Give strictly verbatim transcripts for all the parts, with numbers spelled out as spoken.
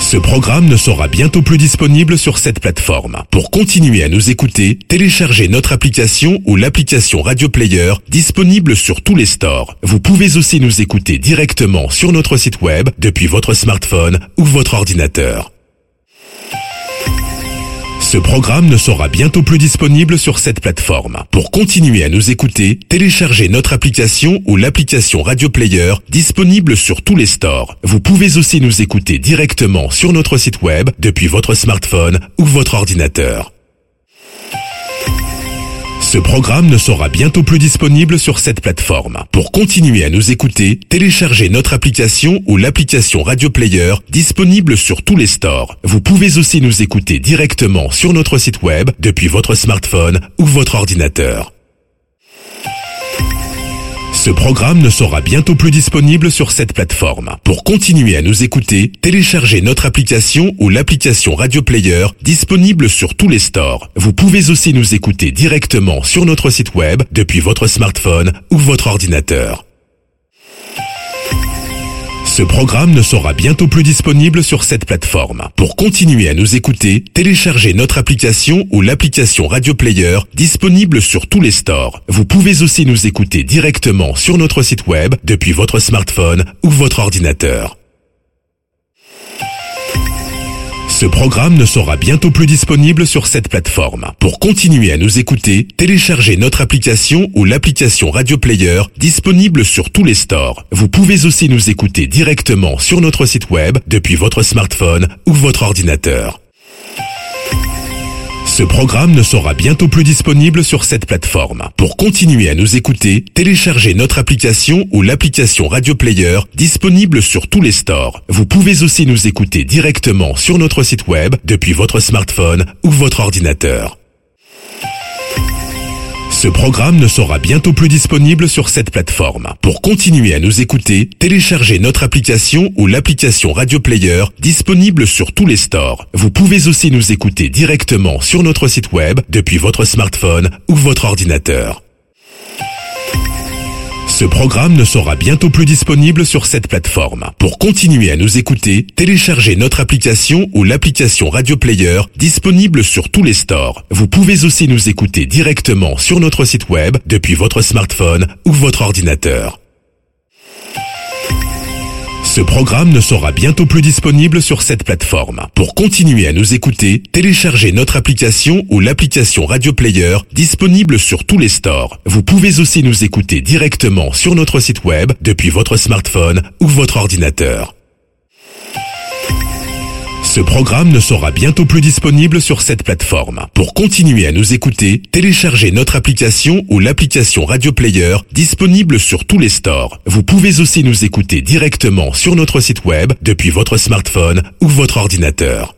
Ce programme ne sera bientôt plus disponible sur cette plateforme. Pour continuer à nous écouter, téléchargez notre application ou l'application Radio Player disponible sur tous les stores. Vous pouvez aussi nous écouter directement sur notre site web depuis votre smartphone ou votre ordinateur. Ce programme ne sera bientôt plus disponible sur cette plateforme. Pour continuer à nous écouter, téléchargez notre application ou l'application Radio Player disponible sur tous les stores. Vous pouvez aussi nous écouter directement sur notre site web depuis votre smartphone ou votre ordinateur. Ce programme ne sera bientôt plus disponible sur cette plateforme. Pour continuer à nous écouter, téléchargez notre application ou l'application Radio Player disponible sur tous les stores. Vous pouvez aussi nous écouter directement sur notre site web depuis votre smartphone ou votre ordinateur. Ce programme ne sera bientôt plus disponible sur cette plateforme. Pour continuer à nous écouter, téléchargez notre application ou l'application Radio Player disponible sur tous les stores. Vous pouvez aussi nous écouter directement sur notre site web depuis votre smartphone ou votre ordinateur. Ce programme ne sera bientôt plus disponible sur cette plateforme. Pour continuer à nous écouter, téléchargez notre application ou l'application Radio Player disponible sur tous les stores. Vous pouvez aussi nous écouter directement sur notre site web depuis votre smartphone ou votre ordinateur. Ce programme ne sera bientôt plus disponible sur cette plateforme. Pour continuer à nous écouter, téléchargez notre application ou l'application Radio Player disponible sur tous les stores. Vous pouvez aussi nous écouter directement sur notre site web depuis votre smartphone ou votre ordinateur. Ce programme ne sera bientôt plus disponible sur cette plateforme. Pour continuer à nous écouter, téléchargez notre application ou l'application Radio Player disponible sur tous les stores. Vous pouvez aussi nous écouter directement sur notre site web depuis votre smartphone ou votre ordinateur. Ce programme ne sera bientôt plus disponible sur cette plateforme. Pour continuer à nous écouter, téléchargez notre application ou l'application Radio Player disponible sur tous les stores. Vous pouvez aussi nous écouter directement sur notre site web depuis votre smartphone ou votre ordinateur. Ce programme ne sera bientôt plus disponible sur cette plateforme. Pour continuer à nous écouter, téléchargez notre application ou l'application Radio Player disponible sur tous les stores. Vous pouvez aussi nous écouter directement sur notre site web depuis votre smartphone ou votre ordinateur. Ce programme ne sera bientôt plus disponible sur cette plateforme. Pour continuer à nous écouter, téléchargez notre application ou l'application Radio Player disponible sur tous les stores. Vous pouvez aussi nous écouter directement sur notre site web depuis votre smartphone ou votre ordinateur. Ce programme ne sera bientôt plus disponible sur cette plateforme. Pour continuer à nous écouter, téléchargez notre application ou l'application Radio Player disponible sur tous les stores. Vous pouvez aussi nous écouter directement sur notre site web depuis votre smartphone ou votre ordinateur.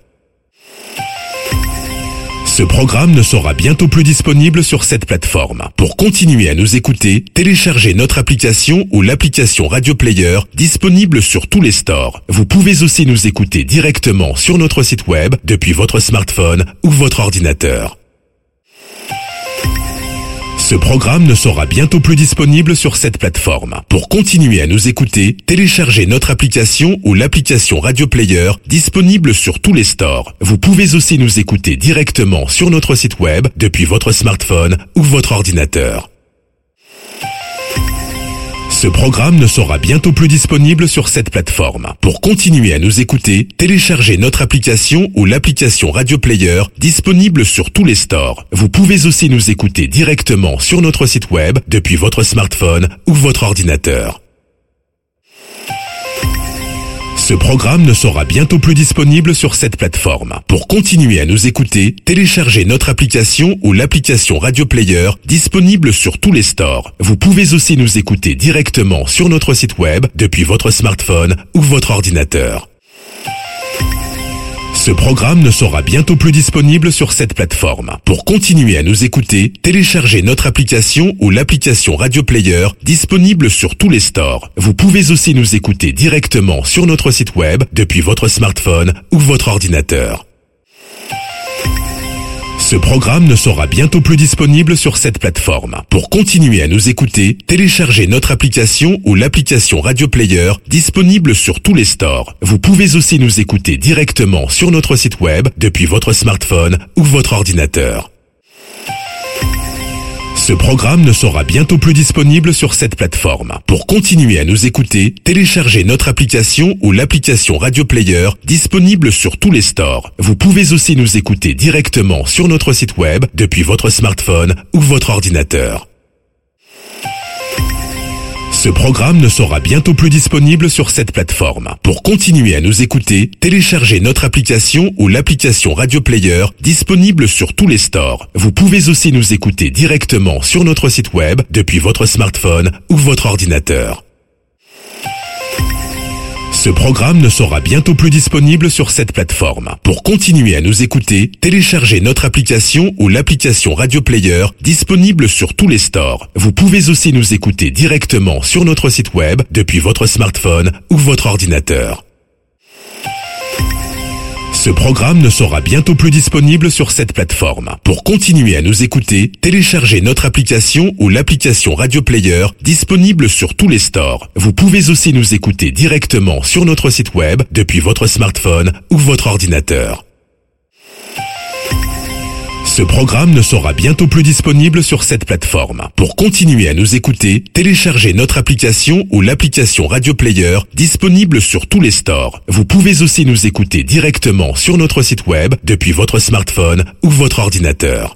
Ce programme ne sera bientôt plus disponible sur cette plateforme. Pour continuer à nous écouter, téléchargez notre application ou l'application Radio Player disponible sur tous les stores. Vous pouvez aussi nous écouter directement sur notre site web depuis votre smartphone ou votre ordinateur. Ce programme ne sera bientôt plus disponible sur cette plateforme. Pour continuer à nous écouter, téléchargez notre application ou l'application Radio Player disponible sur tous les stores. Vous pouvez aussi nous écouter directement sur notre site web depuis votre smartphone ou votre ordinateur. Ce programme ne sera bientôt plus disponible sur cette plateforme. Pour continuer à nous écouter, téléchargez notre application ou l'application Radio Player disponible sur tous les stores. Vous pouvez aussi nous écouter directement sur notre site web depuis votre smartphone ou votre ordinateur. Ce programme ne sera bientôt plus disponible sur cette plateforme. Pour continuer à nous écouter, téléchargez notre application ou l'application Radio Player disponible sur tous les stores. Vous pouvez aussi nous écouter directement sur notre site web depuis votre smartphone ou votre ordinateur. Ce programme ne sera bientôt plus disponible sur cette plateforme. Pour continuer à nous écouter, téléchargez notre application ou l'application Radio Player disponible sur tous les stores. Vous pouvez aussi nous écouter directement sur notre site web depuis votre smartphone ou votre ordinateur. Ce programme ne sera bientôt plus disponible sur cette plateforme. Pour continuer à nous écouter, téléchargez notre application ou l'application Radio Player disponible sur tous les stores. Vous pouvez aussi nous écouter directement sur notre site web depuis votre smartphone ou votre ordinateur. Ce programme ne sera bientôt plus disponible sur cette plateforme. Pour continuer à nous écouter, téléchargez notre application ou l'application Radio Player disponible sur tous les stores. Vous pouvez aussi nous écouter directement sur notre site web depuis votre smartphone ou votre ordinateur. Ce programme ne sera bientôt plus disponible sur cette plateforme. Pour continuer à nous écouter, téléchargez notre application ou l'application Radio Player disponible sur tous les stores. Vous pouvez aussi nous écouter directement sur notre site web depuis votre smartphone ou votre ordinateur. Ce programme ne sera bientôt plus disponible sur cette plateforme. Pour continuer à nous écouter, téléchargez notre application ou l'application Radio Player disponible sur tous les stores. Vous pouvez aussi nous écouter directement sur notre site web depuis votre smartphone ou votre ordinateur. Ce programme ne sera bientôt plus disponible sur cette plateforme. Pour continuer à nous écouter, téléchargez notre application ou l'application Radio Player disponible sur tous les stores. Vous pouvez aussi nous écouter directement sur notre site web depuis votre smartphone ou votre ordinateur. Ce programme ne sera bientôt plus disponible sur cette plateforme. Pour continuer à nous écouter, téléchargez notre application ou l'application Radio Player disponible sur tous les stores. Vous pouvez aussi nous écouter directement sur notre site web depuis votre smartphone ou votre ordinateur.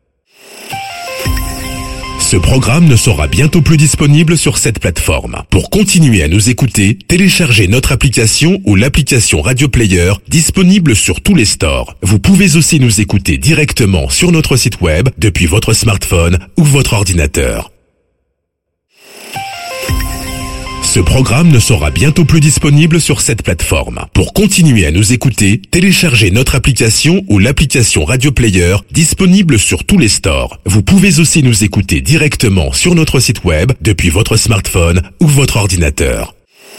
Ce programme ne sera bientôt plus disponible sur cette plateforme. Pour continuer à nous écouter, téléchargez notre application ou l'application Radio Player disponible sur tous les stores. Vous pouvez aussi nous écouter directement sur notre site web depuis votre smartphone ou votre ordinateur. Ce programme ne sera bientôt plus disponible sur cette plateforme. Pour continuer à nous écouter, téléchargez notre application ou l'application Radio Player disponible sur tous les stores. Vous pouvez aussi nous écouter directement sur notre site web depuis votre smartphone ou votre ordinateur.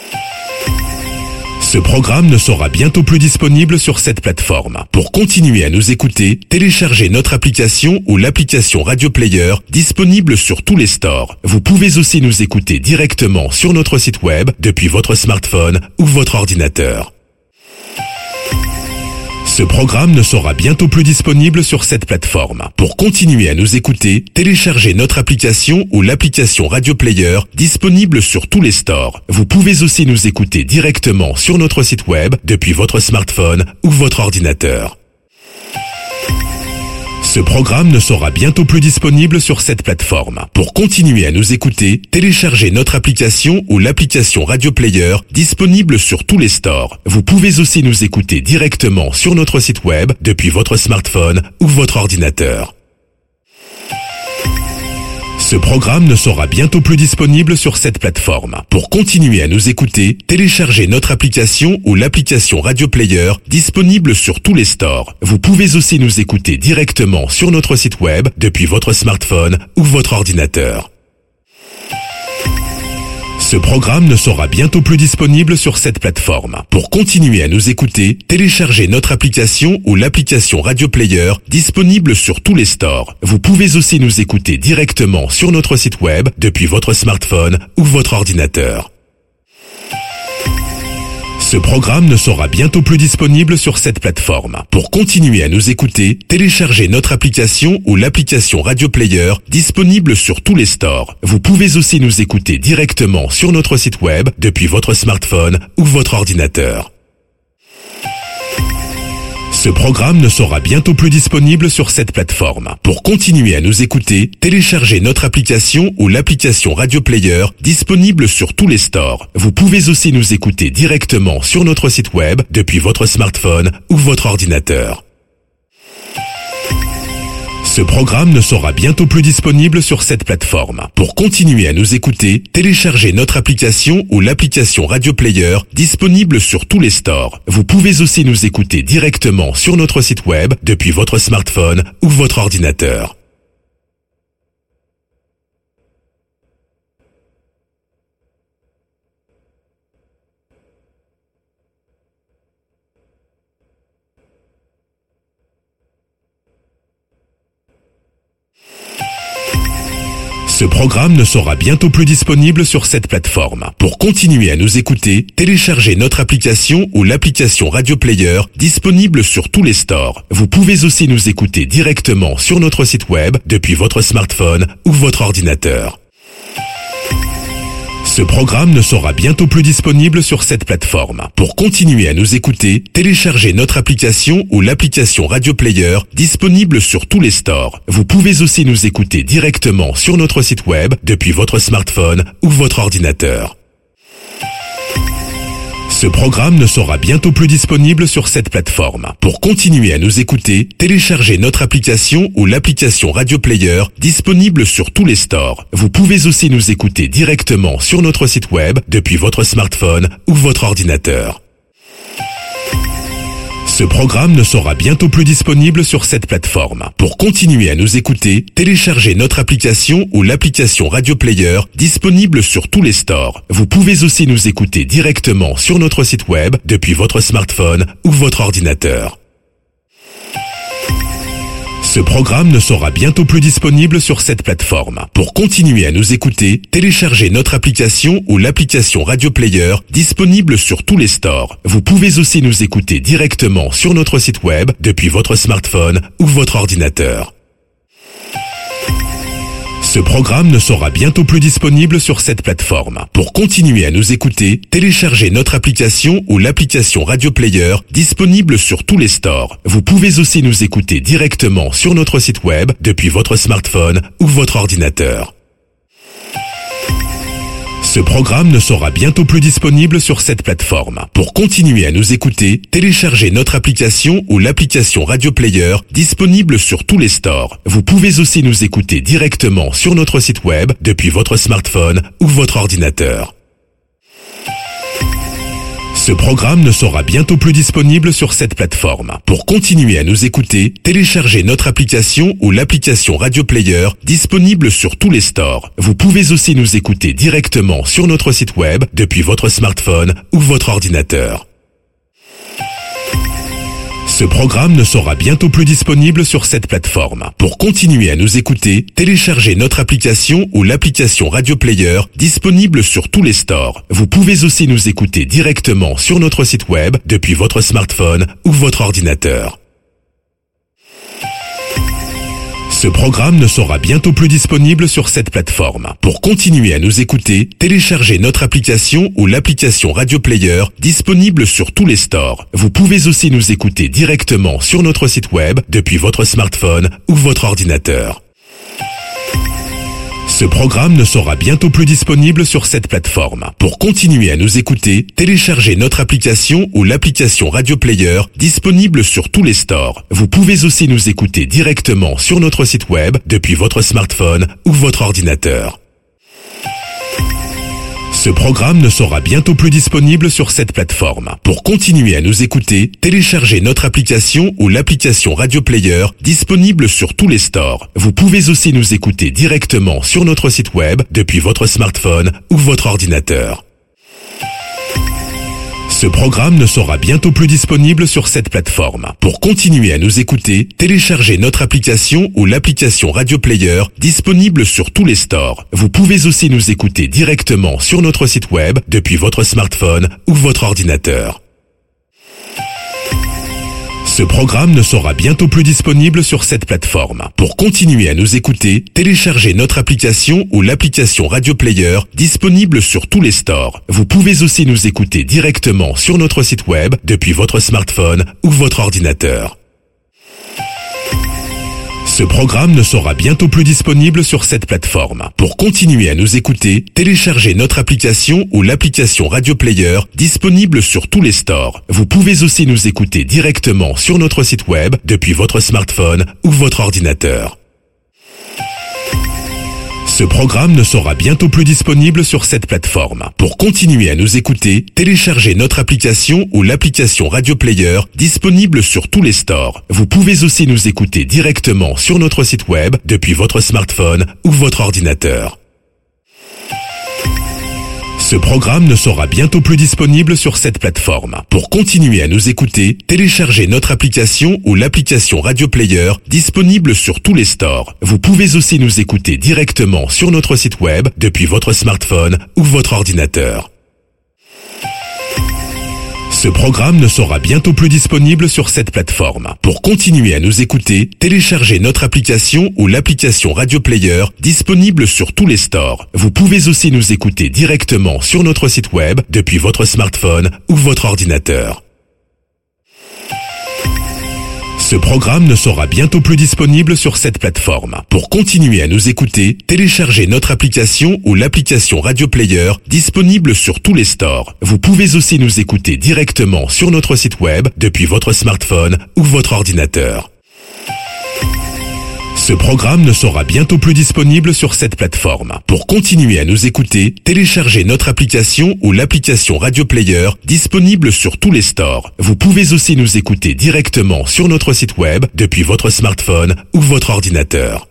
Ce programme ne sera bientôt plus disponible sur cette plateforme. Pour continuer à nous écouter, téléchargez notre application ou l'application Radio Player disponible sur tous les stores. Vous pouvez aussi nous écouter directement sur notre site web depuis votre smartphone ou votre ordinateur. Ce programme ne sera bientôt plus disponible sur cette plateforme. Pour continuer à nous écouter, téléchargez notre application ou l'application Radio Player disponible sur tous les stores. Vous pouvez aussi nous écouter directement sur notre site web depuis votre smartphone ou votre ordinateur. Ce programme ne sera bientôt plus disponible sur cette plateforme. Pour continuer à nous écouter, téléchargez notre application ou l'application Radio Player disponible sur tous les stores. Vous pouvez aussi nous écouter directement sur notre site web depuis votre smartphone ou votre ordinateur. Ce programme ne sera bientôt plus disponible sur cette plateforme. Pour continuer à nous écouter, téléchargez notre application ou l'application Radio Player disponible sur tous les stores. Vous pouvez aussi nous écouter directement sur notre site web depuis votre smartphone ou votre ordinateur. Ce programme ne sera bientôt plus disponible sur cette plateforme. Pour continuer à nous écouter, téléchargez notre application ou l'application Radio Player disponible sur tous les stores. Vous pouvez aussi nous écouter directement sur notre site web depuis votre smartphone ou votre ordinateur. Ce programme ne sera bientôt plus disponible sur cette plateforme. Pour continuer à nous écouter, téléchargez notre application ou l'application Radio Player disponible sur tous les stores. Vous pouvez aussi nous écouter directement sur notre site web depuis votre smartphone ou votre ordinateur. Ce programme ne sera bientôt plus disponible sur cette plateforme. Pour continuer à nous écouter, téléchargez notre application ou l'application Radio Player disponible sur tous les stores. Vous pouvez aussi nous écouter directement sur notre site web depuis votre smartphone ou votre ordinateur. Ce programme ne sera bientôt plus disponible sur cette plateforme. Pour continuer à nous écouter, téléchargez notre application ou l'application Radio Player disponible sur tous les stores. Vous pouvez aussi nous écouter directement sur notre site web depuis votre smartphone ou votre ordinateur. Ce programme ne sera bientôt plus disponible sur cette plateforme. Pour continuer à nous écouter, téléchargez notre application ou l'application Radio Player disponible sur tous les stores. Vous pouvez aussi nous écouter directement sur notre site web depuis votre smartphone ou votre ordinateur. Ce programme ne sera bientôt plus disponible sur cette plateforme. Pour continuer à nous écouter, téléchargez notre application ou l'application Radio Player disponible sur tous les stores. Vous pouvez aussi nous écouter directement sur notre site web depuis votre smartphone ou votre ordinateur. Ce programme ne sera bientôt plus disponible sur cette plateforme. Pour continuer à nous écouter, téléchargez notre application ou l'application Radio Player disponible sur tous les stores. Vous pouvez aussi nous écouter directement sur notre site web depuis votre smartphone ou votre ordinateur. Ce programme ne sera bientôt plus disponible sur cette plateforme. Pour continuer à nous écouter, téléchargez notre application ou l'application Radio Player disponible sur tous les stores. Vous pouvez aussi nous écouter directement sur notre site web depuis votre smartphone ou votre ordinateur. Ce programme ne sera bientôt plus disponible sur cette plateforme. Pour continuer à nous écouter, téléchargez notre application ou l'application Radio Player disponible sur tous les stores. Vous pouvez aussi nous écouter directement sur notre site web depuis votre smartphone ou votre ordinateur. Ce programme ne sera bientôt plus disponible sur cette plateforme. Pour continuer à nous écouter, téléchargez notre application ou l'application Radio Player disponible sur tous les stores. Vous pouvez aussi nous écouter directement sur notre site web depuis votre smartphone ou votre ordinateur. Ce programme ne sera bientôt plus disponible sur cette plateforme. Pour continuer à nous écouter, téléchargez notre application ou l'application Radio Player disponible sur tous les stores. Vous pouvez aussi nous écouter directement sur notre site web depuis votre smartphone ou votre ordinateur. Ce programme ne sera bientôt plus disponible sur cette plateforme. Pour continuer à nous écouter, téléchargez notre application ou l'application Radio Player disponible sur tous les stores. Vous pouvez aussi nous écouter directement sur notre site web depuis votre smartphone ou votre ordinateur. Ce programme ne sera bientôt plus disponible sur cette plateforme. Pour continuer à nous écouter, téléchargez notre application ou l'application Radio Player disponible sur tous les stores. Vous pouvez aussi nous écouter directement sur notre site web depuis votre smartphone ou votre ordinateur. Ce programme ne sera bientôt plus disponible sur cette plateforme. Pour continuer à nous écouter, téléchargez notre application ou l'application Radio Player disponible sur tous les stores. Vous pouvez aussi nous écouter directement sur notre site web depuis votre smartphone ou votre ordinateur. Ce programme ne sera bientôt plus disponible sur cette plateforme. Pour continuer à nous écouter, téléchargez notre application ou l'application Radio Player disponible sur tous les stores. Vous pouvez aussi nous écouter directement sur notre site web depuis votre smartphone ou votre ordinateur. Ce programme ne sera bientôt plus disponible sur cette plateforme. Pour continuer à nous écouter, téléchargez notre application ou l'application Radio Player disponible sur tous les stores. Vous pouvez aussi nous écouter directement sur notre site web depuis votre smartphone ou votre ordinateur. Ce programme ne sera bientôt plus disponible sur cette plateforme. Pour continuer à nous écouter, téléchargez notre application ou l'application Radio Player disponible sur tous les stores. Vous pouvez aussi nous écouter directement sur notre site web depuis votre smartphone ou votre ordinateur. Ce programme ne sera bientôt plus disponible sur cette plateforme. Pour continuer à nous écouter, téléchargez notre application ou l'application Radio Player disponible sur tous les stores. Vous pouvez aussi nous écouter directement sur notre site web depuis votre smartphone ou votre ordinateur. Ce programme ne sera bientôt plus disponible sur cette plateforme. Pour continuer à nous écouter, téléchargez notre application ou l'application Radio Player disponible sur tous les stores. Vous pouvez aussi nous écouter directement sur notre site web depuis votre smartphone ou votre ordinateur. Ce programme ne sera bientôt plus disponible sur cette plateforme. Pour continuer à nous écouter, téléchargez notre application ou l'application Radio Player disponible sur tous les stores. Vous pouvez aussi nous écouter directement sur notre site web depuis votre smartphone ou votre ordinateur. Ce programme ne sera bientôt plus disponible sur cette plateforme. Pour continuer à nous écouter, téléchargez notre application ou l'application Radio Player disponible sur tous les stores. Vous pouvez aussi nous écouter directement sur notre site web depuis votre smartphone ou votre ordinateur. Ce programme ne sera bientôt plus disponible sur cette plateforme. Pour continuer à nous écouter, téléchargez notre application ou l'application Radio Player disponible sur tous les stores. Vous pouvez aussi nous écouter directement sur notre site web depuis votre smartphone ou votre ordinateur. Ce programme ne sera bientôt plus disponible sur cette plateforme. Pour continuer à nous écouter, téléchargez notre application ou l'application Radio Player disponible sur tous les stores. Vous pouvez aussi nous écouter directement sur notre site web depuis votre smartphone ou votre ordinateur. Ce programme ne sera bientôt plus disponible sur cette plateforme. Pour continuer à nous écouter, téléchargez notre application ou l'application Radio Player disponible sur tous les stores. Vous pouvez aussi nous écouter directement sur notre site web depuis votre smartphone ou votre ordinateur.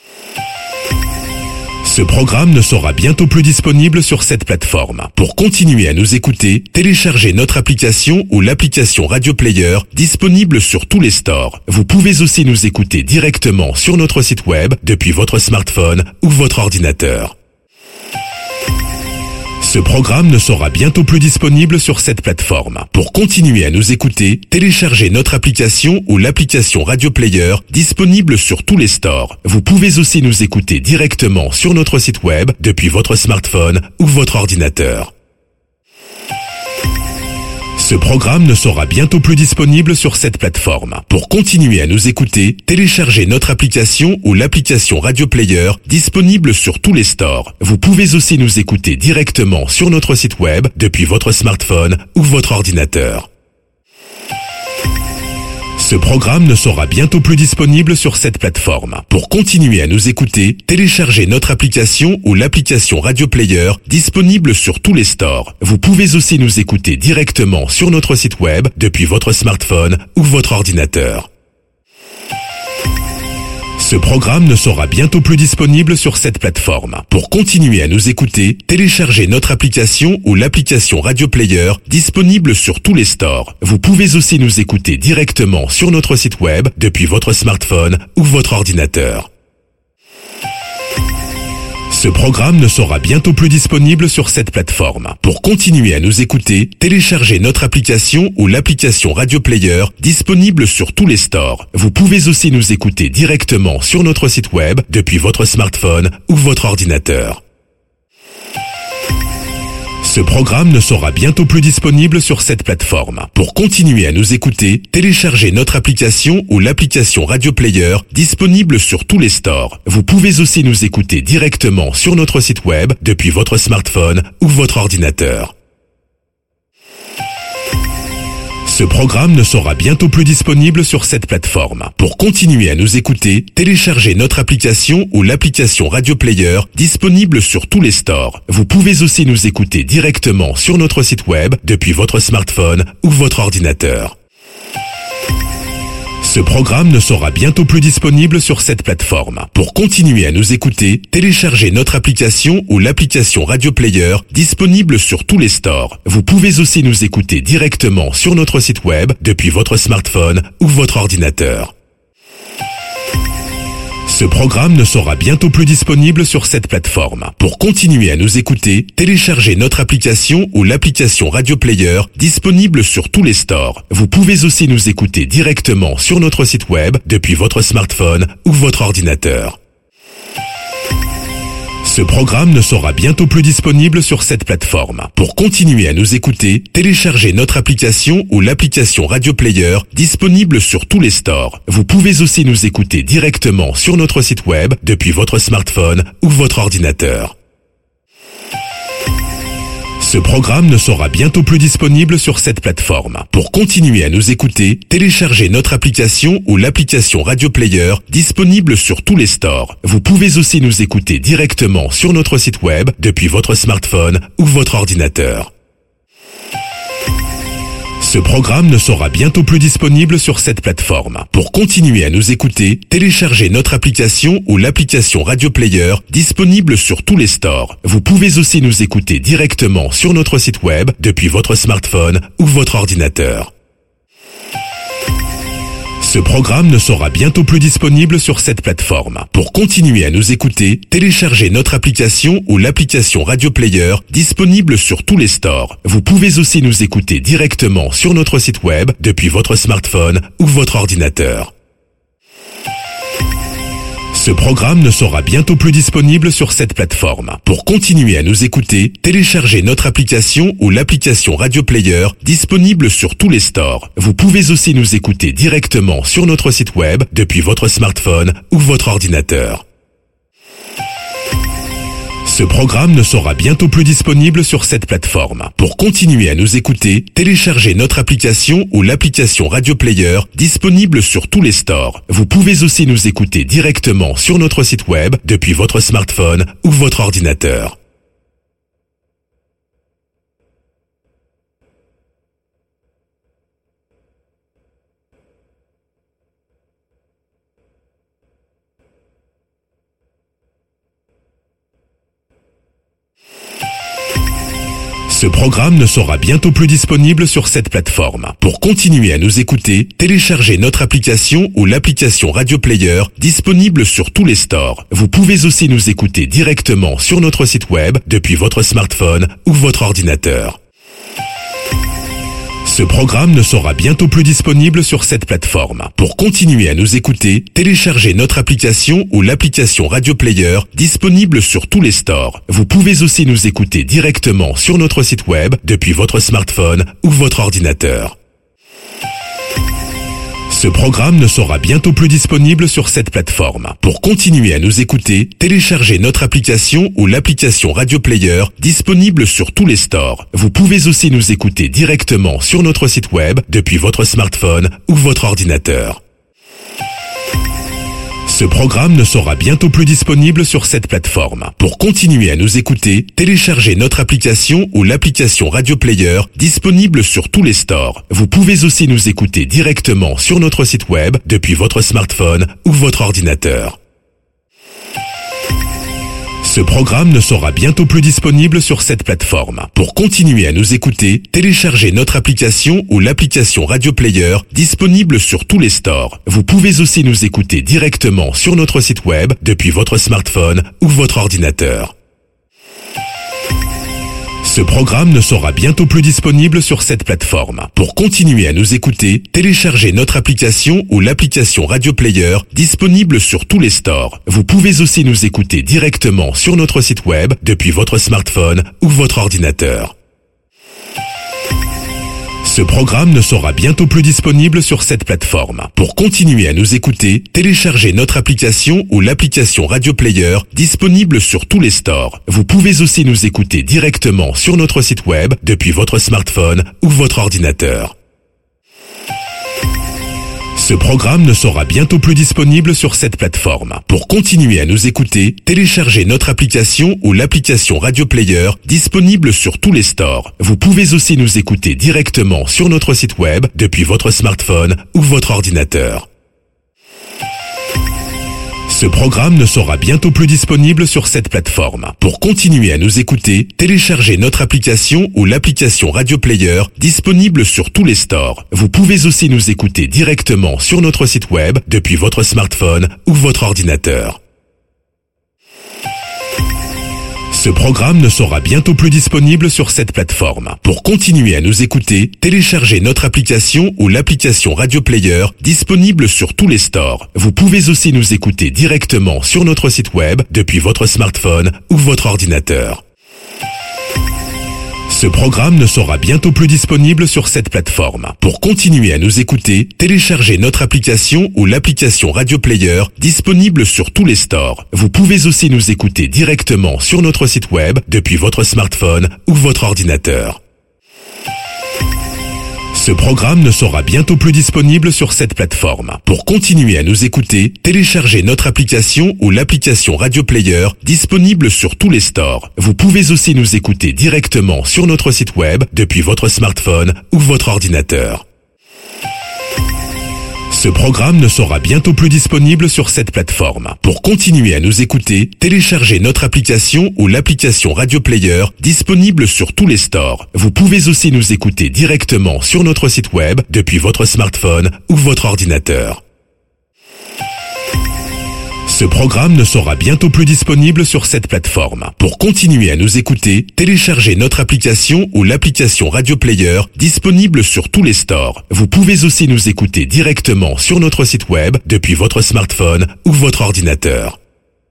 Ce programme ne sera bientôt plus disponible sur cette plateforme. Pour continuer à nous écouter, téléchargez notre application ou l'application Radio Player disponible sur tous les stores. Vous pouvez aussi nous écouter directement sur notre site web depuis votre smartphone ou votre ordinateur. Ce programme ne sera bientôt plus disponible sur cette plateforme. Pour continuer à nous écouter, téléchargez notre application ou l'application Radio Player disponible sur tous les stores. Vous pouvez aussi nous écouter directement sur notre site web depuis votre smartphone ou votre ordinateur. Ce programme ne sera bientôt plus disponible sur cette plateforme. Pour continuer à nous écouter, téléchargez notre application ou l'application Radio Player disponible sur tous les stores. Vous pouvez aussi nous écouter directement sur notre site web depuis votre smartphone ou votre ordinateur. Ce programme ne sera bientôt plus disponible sur cette plateforme. Pour continuer à nous écouter, téléchargez notre application ou l'application Radio Player disponible sur tous les stores. Vous pouvez aussi nous écouter directement sur notre site web depuis votre smartphone ou votre ordinateur. Ce programme ne sera bientôt plus disponible sur cette plateforme. Pour continuer à nous écouter, téléchargez notre application ou l'application Radio Player disponible sur tous les stores. Vous pouvez aussi nous écouter directement sur notre site web depuis votre smartphone ou votre ordinateur. Ce programme ne sera bientôt plus disponible sur cette plateforme. Pour continuer à nous écouter, téléchargez notre application ou l'application Radio Player disponible sur tous les stores. Vous pouvez aussi nous écouter directement sur notre site web depuis votre smartphone ou votre ordinateur. Ce programme ne sera bientôt plus disponible sur cette plateforme. Pour continuer à nous écouter, téléchargez notre application ou l'application Radio Player disponible sur tous les stores. Vous pouvez aussi nous écouter directement sur notre site web depuis votre smartphone ou votre ordinateur. Ce programme ne sera bientôt plus disponible sur cette plateforme. Pour continuer à nous écouter, téléchargez notre application ou l'application Radio Player disponible sur tous les stores. Vous pouvez aussi nous écouter directement sur notre site web depuis votre smartphone ou votre ordinateur. Ce programme ne sera bientôt plus disponible sur cette plateforme. Pour continuer à nous écouter, téléchargez notre application ou l'application Radio Player disponible sur tous les stores. Vous pouvez aussi nous écouter directement sur notre site web depuis votre smartphone ou votre ordinateur. Ce programme ne sera bientôt plus disponible sur cette plateforme. Pour continuer à nous écouter, téléchargez notre application ou l'application Radio Player disponible sur tous les stores. Vous pouvez aussi nous écouter directement sur notre site web depuis votre smartphone ou votre ordinateur. Ce programme ne sera bientôt plus disponible sur cette plateforme. Pour continuer à nous écouter, téléchargez notre application ou l'application Radio Player disponible sur tous les stores. Vous pouvez aussi nous écouter directement sur notre site web depuis votre smartphone ou votre ordinateur. Ce programme ne sera bientôt plus disponible sur cette plateforme. Pour continuer à nous écouter, téléchargez notre application ou l'application Radio Player disponible sur tous les stores. Vous pouvez aussi nous écouter directement sur notre site web depuis votre smartphone ou votre ordinateur. Ce programme ne sera bientôt plus disponible sur cette plateforme. Pour continuer à nous écouter, téléchargez notre application ou l'application Radio Player disponible sur tous les stores. Vous pouvez aussi nous écouter directement sur notre site web depuis votre smartphone ou votre ordinateur. Ce programme ne sera bientôt plus disponible sur cette plateforme. Pour continuer à nous écouter, téléchargez notre application ou l'application Radio Player disponible sur tous les stores. Vous pouvez aussi nous écouter directement sur notre site web depuis votre smartphone ou votre ordinateur. Ce programme ne sera bientôt plus disponible sur cette plateforme. Pour continuer à nous écouter, téléchargez notre application ou l'application Radio Player disponible sur tous les stores. Vous pouvez aussi nous écouter directement sur notre site web depuis votre smartphone ou votre ordinateur. Ce programme ne sera bientôt plus disponible sur cette plateforme. Pour continuer à nous écouter, téléchargez notre application ou l'application Radio Player disponible sur tous les stores. Vous pouvez aussi nous écouter directement sur notre site web depuis votre smartphone ou votre ordinateur. Ce programme ne sera bientôt plus disponible sur cette plateforme. Pour continuer à nous écouter, téléchargez notre application ou l'application Radio Player disponible sur tous les stores. Vous pouvez aussi nous écouter directement sur notre site web depuis votre smartphone ou votre ordinateur. Ce programme ne sera bientôt plus disponible sur cette plateforme. Pour continuer à nous écouter, téléchargez notre application ou l'application Radio Player disponible sur tous les stores. Vous pouvez aussi nous écouter directement sur notre site web depuis votre smartphone ou votre ordinateur. Ce programme ne sera bientôt plus disponible sur cette plateforme. Pour continuer à nous écouter, téléchargez notre application ou l'application Radio Player disponible sur tous les stores. Vous pouvez aussi nous écouter directement sur notre site web depuis votre smartphone ou votre ordinateur. Ce programme ne sera bientôt plus disponible sur cette plateforme. Pour continuer à nous écouter, téléchargez notre application ou l'application Radio Player disponible sur tous les stores. Vous pouvez aussi nous écouter directement sur notre site web depuis votre smartphone ou votre ordinateur. Ce programme ne sera bientôt plus disponible sur cette plateforme. Pour continuer à nous écouter, téléchargez notre application ou l'application Radio Player disponible sur tous les stores. Vous pouvez aussi nous écouter directement sur notre site web depuis votre smartphone ou votre ordinateur. Ce programme ne sera bientôt plus disponible sur cette plateforme. Pour continuer à nous écouter, téléchargez notre application ou l'application Radio Player disponible sur tous les stores. Vous pouvez aussi nous écouter directement sur notre site web depuis votre smartphone ou votre ordinateur. Ce programme ne sera bientôt plus disponible sur cette plateforme. Pour continuer à nous écouter, téléchargez notre application ou l'application Radio Player disponible sur tous les stores. Vous pouvez aussi nous écouter directement sur notre site web depuis votre smartphone ou votre ordinateur. Ce programme ne sera bientôt plus disponible sur cette plateforme. Pour continuer à nous écouter, téléchargez notre application ou l'application Radio Player disponible sur tous les stores. Vous pouvez aussi nous écouter directement sur notre site web depuis votre smartphone ou votre ordinateur. Ce programme ne sera bientôt plus disponible sur cette plateforme. Pour continuer à nous écouter, téléchargez notre application ou l'application Radio Player disponible sur tous les stores. Vous pouvez aussi nous écouter directement sur notre site web depuis votre smartphone ou votre ordinateur. Ce programme ne sera bientôt plus disponible sur cette plateforme. Pour continuer à nous écouter, téléchargez notre application ou l'application Radio Player disponible sur tous les stores. Vous pouvez aussi nous écouter directement sur notre site web depuis votre smartphone ou votre ordinateur. Ce programme ne sera bientôt plus disponible sur cette plateforme. Pour continuer à nous écouter, téléchargez notre application ou l'application Radio Player disponible sur tous les stores. Vous pouvez aussi nous écouter directement sur notre site web depuis votre smartphone ou votre ordinateur. Ce Ce programme ne sera bientôt plus disponible sur cette plateforme. Pour continuer à nous écouter, téléchargez notre application ou l'application Radio Player disponible sur tous les stores. Vous pouvez aussi nous écouter directement sur notre site web depuis votre smartphone ou votre ordinateur. Ce programme ne sera bientôt plus disponible sur cette plateforme. Pour continuer à nous écouter, téléchargez notre application ou l'application Radio Player disponible sur tous les stores. Vous pouvez aussi nous écouter directement sur notre site web depuis votre smartphone ou votre ordinateur. Ce programme ne sera bientôt plus disponible sur cette plateforme. Pour continuer à nous écouter, téléchargez notre application ou l'application Radio Player disponible sur tous les stores. Vous pouvez aussi nous écouter directement sur notre site web depuis votre smartphone ou votre ordinateur.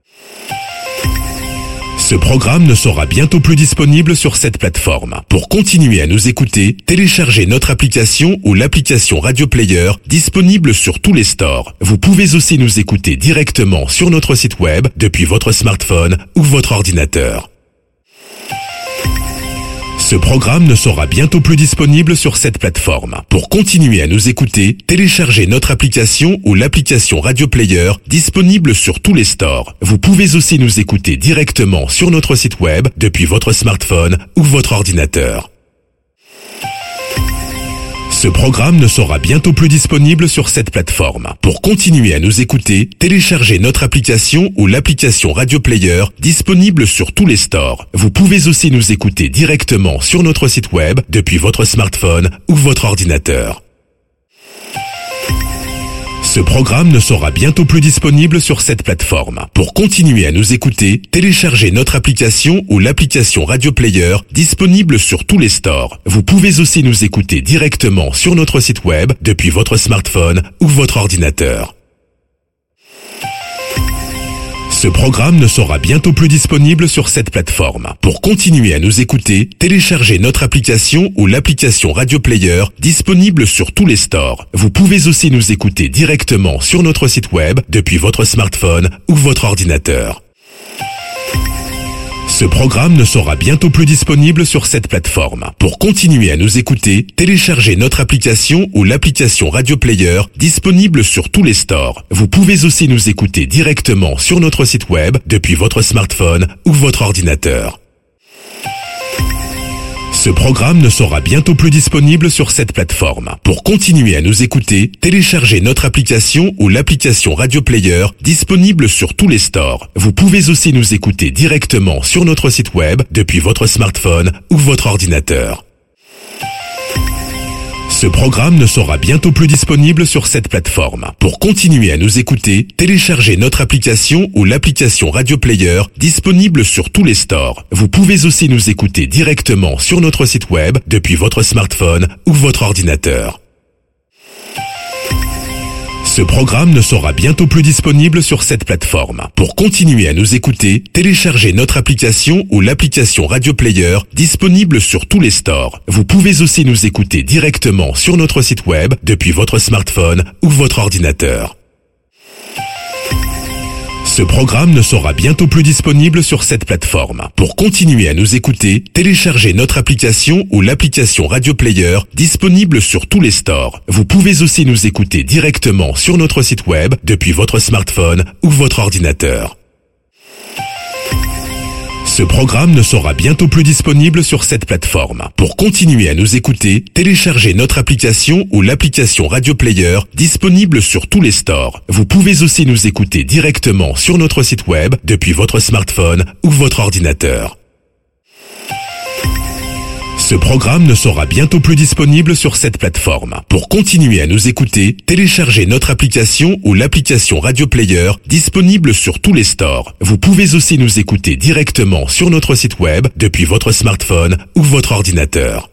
Ce programme ne sera bientôt plus disponible sur cette plateforme. Pour continuer à nous écouter, téléchargez notre application ou l'application Radio Player disponible sur tous les stores. Vous pouvez aussi nous écouter directement sur notre site web depuis votre smartphone ou votre ordinateur. Ce programme ne sera bientôt plus disponible sur cette plateforme. Pour continuer à nous écouter, téléchargez notre application ou l'application Radio Player disponible sur tous les stores. Vous pouvez aussi nous écouter directement sur notre site web depuis votre smartphone ou votre ordinateur. Ce programme ne sera bientôt plus disponible sur cette plateforme. Pour continuer à nous écouter, téléchargez notre application ou l'application Radio Player disponible sur tous les stores. Vous pouvez aussi nous écouter directement sur notre site web depuis votre smartphone ou votre ordinateur. Ce programme ne sera bientôt plus disponible sur cette plateforme. Pour continuer à nous écouter, téléchargez notre application ou l'application Radio Player disponible sur tous les stores. Vous pouvez aussi nous écouter directement sur notre site web depuis votre smartphone ou votre ordinateur. Ce programme ne sera bientôt plus disponible sur cette plateforme. Pour continuer à nous écouter, téléchargez notre application ou l'application Radio Player disponible sur tous les stores. Vous pouvez aussi nous écouter directement sur notre site web depuis votre smartphone ou votre ordinateur. Ce programme ne sera bientôt plus disponible sur cette plateforme. Pour continuer à nous écouter, téléchargez notre application ou l'application Radio Player disponible sur tous les stores. Vous pouvez aussi nous écouter directement sur notre site web depuis votre smartphone ou votre ordinateur. Ce programme ne sera bientôt plus disponible sur cette plateforme. Pour continuer à nous écouter, téléchargez notre application ou l'application Radio Player disponible sur tous les stores. Vous pouvez aussi nous écouter directement sur notre site web depuis votre smartphone ou votre ordinateur. Ce programme ne sera bientôt plus disponible sur cette plateforme. Pour continuer à nous écouter, téléchargez notre application ou l'application Radio Player disponible sur tous les stores. Vous pouvez aussi nous écouter directement sur notre site web depuis votre smartphone ou votre ordinateur. Ce programme ne sera bientôt plus disponible sur cette plateforme. Pour continuer à nous écouter, téléchargez notre application ou l'application Radio Player disponible sur tous les stores. Vous pouvez aussi nous écouter directement sur notre site web depuis votre smartphone ou votre ordinateur. Ce programme ne sera bientôt plus disponible sur cette plateforme. Pour continuer à nous écouter, téléchargez notre application ou l'application Radio Player disponible sur tous les stores. Vous pouvez aussi nous écouter directement sur notre site web depuis votre smartphone ou votre ordinateur. Ce programme ne sera bientôt plus disponible sur cette plateforme. Pour continuer à nous écouter, téléchargez notre application ou l'application Radio Player disponible sur tous les stores. Vous pouvez aussi nous écouter directement sur notre site web depuis votre smartphone ou votre ordinateur. Ce programme ne sera bientôt plus disponible sur cette plateforme. Pour continuer à nous écouter, téléchargez notre application ou l'application Radio Player disponible sur tous les stores. Vous pouvez aussi nous écouter directement sur notre site web depuis votre smartphone ou votre ordinateur.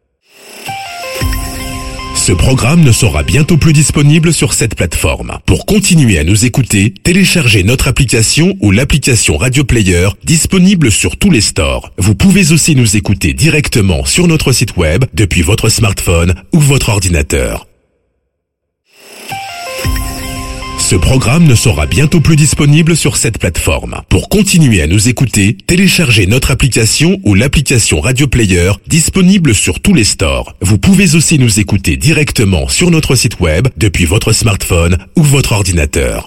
Ce programme ne sera bientôt plus disponible sur cette plateforme. Pour continuer à nous écouter, téléchargez notre application ou l'application Radio Player disponible sur tous les stores. Vous pouvez aussi nous écouter directement sur notre site web depuis votre smartphone ou votre ordinateur. Ce Ce programme ne sera bientôt plus disponible sur cette plateforme. Pour continuer à nous écouter, téléchargez notre application ou l'application Radio Player disponible sur tous les stores. Vous pouvez aussi nous écouter directement sur notre site web depuis votre smartphone ou votre ordinateur.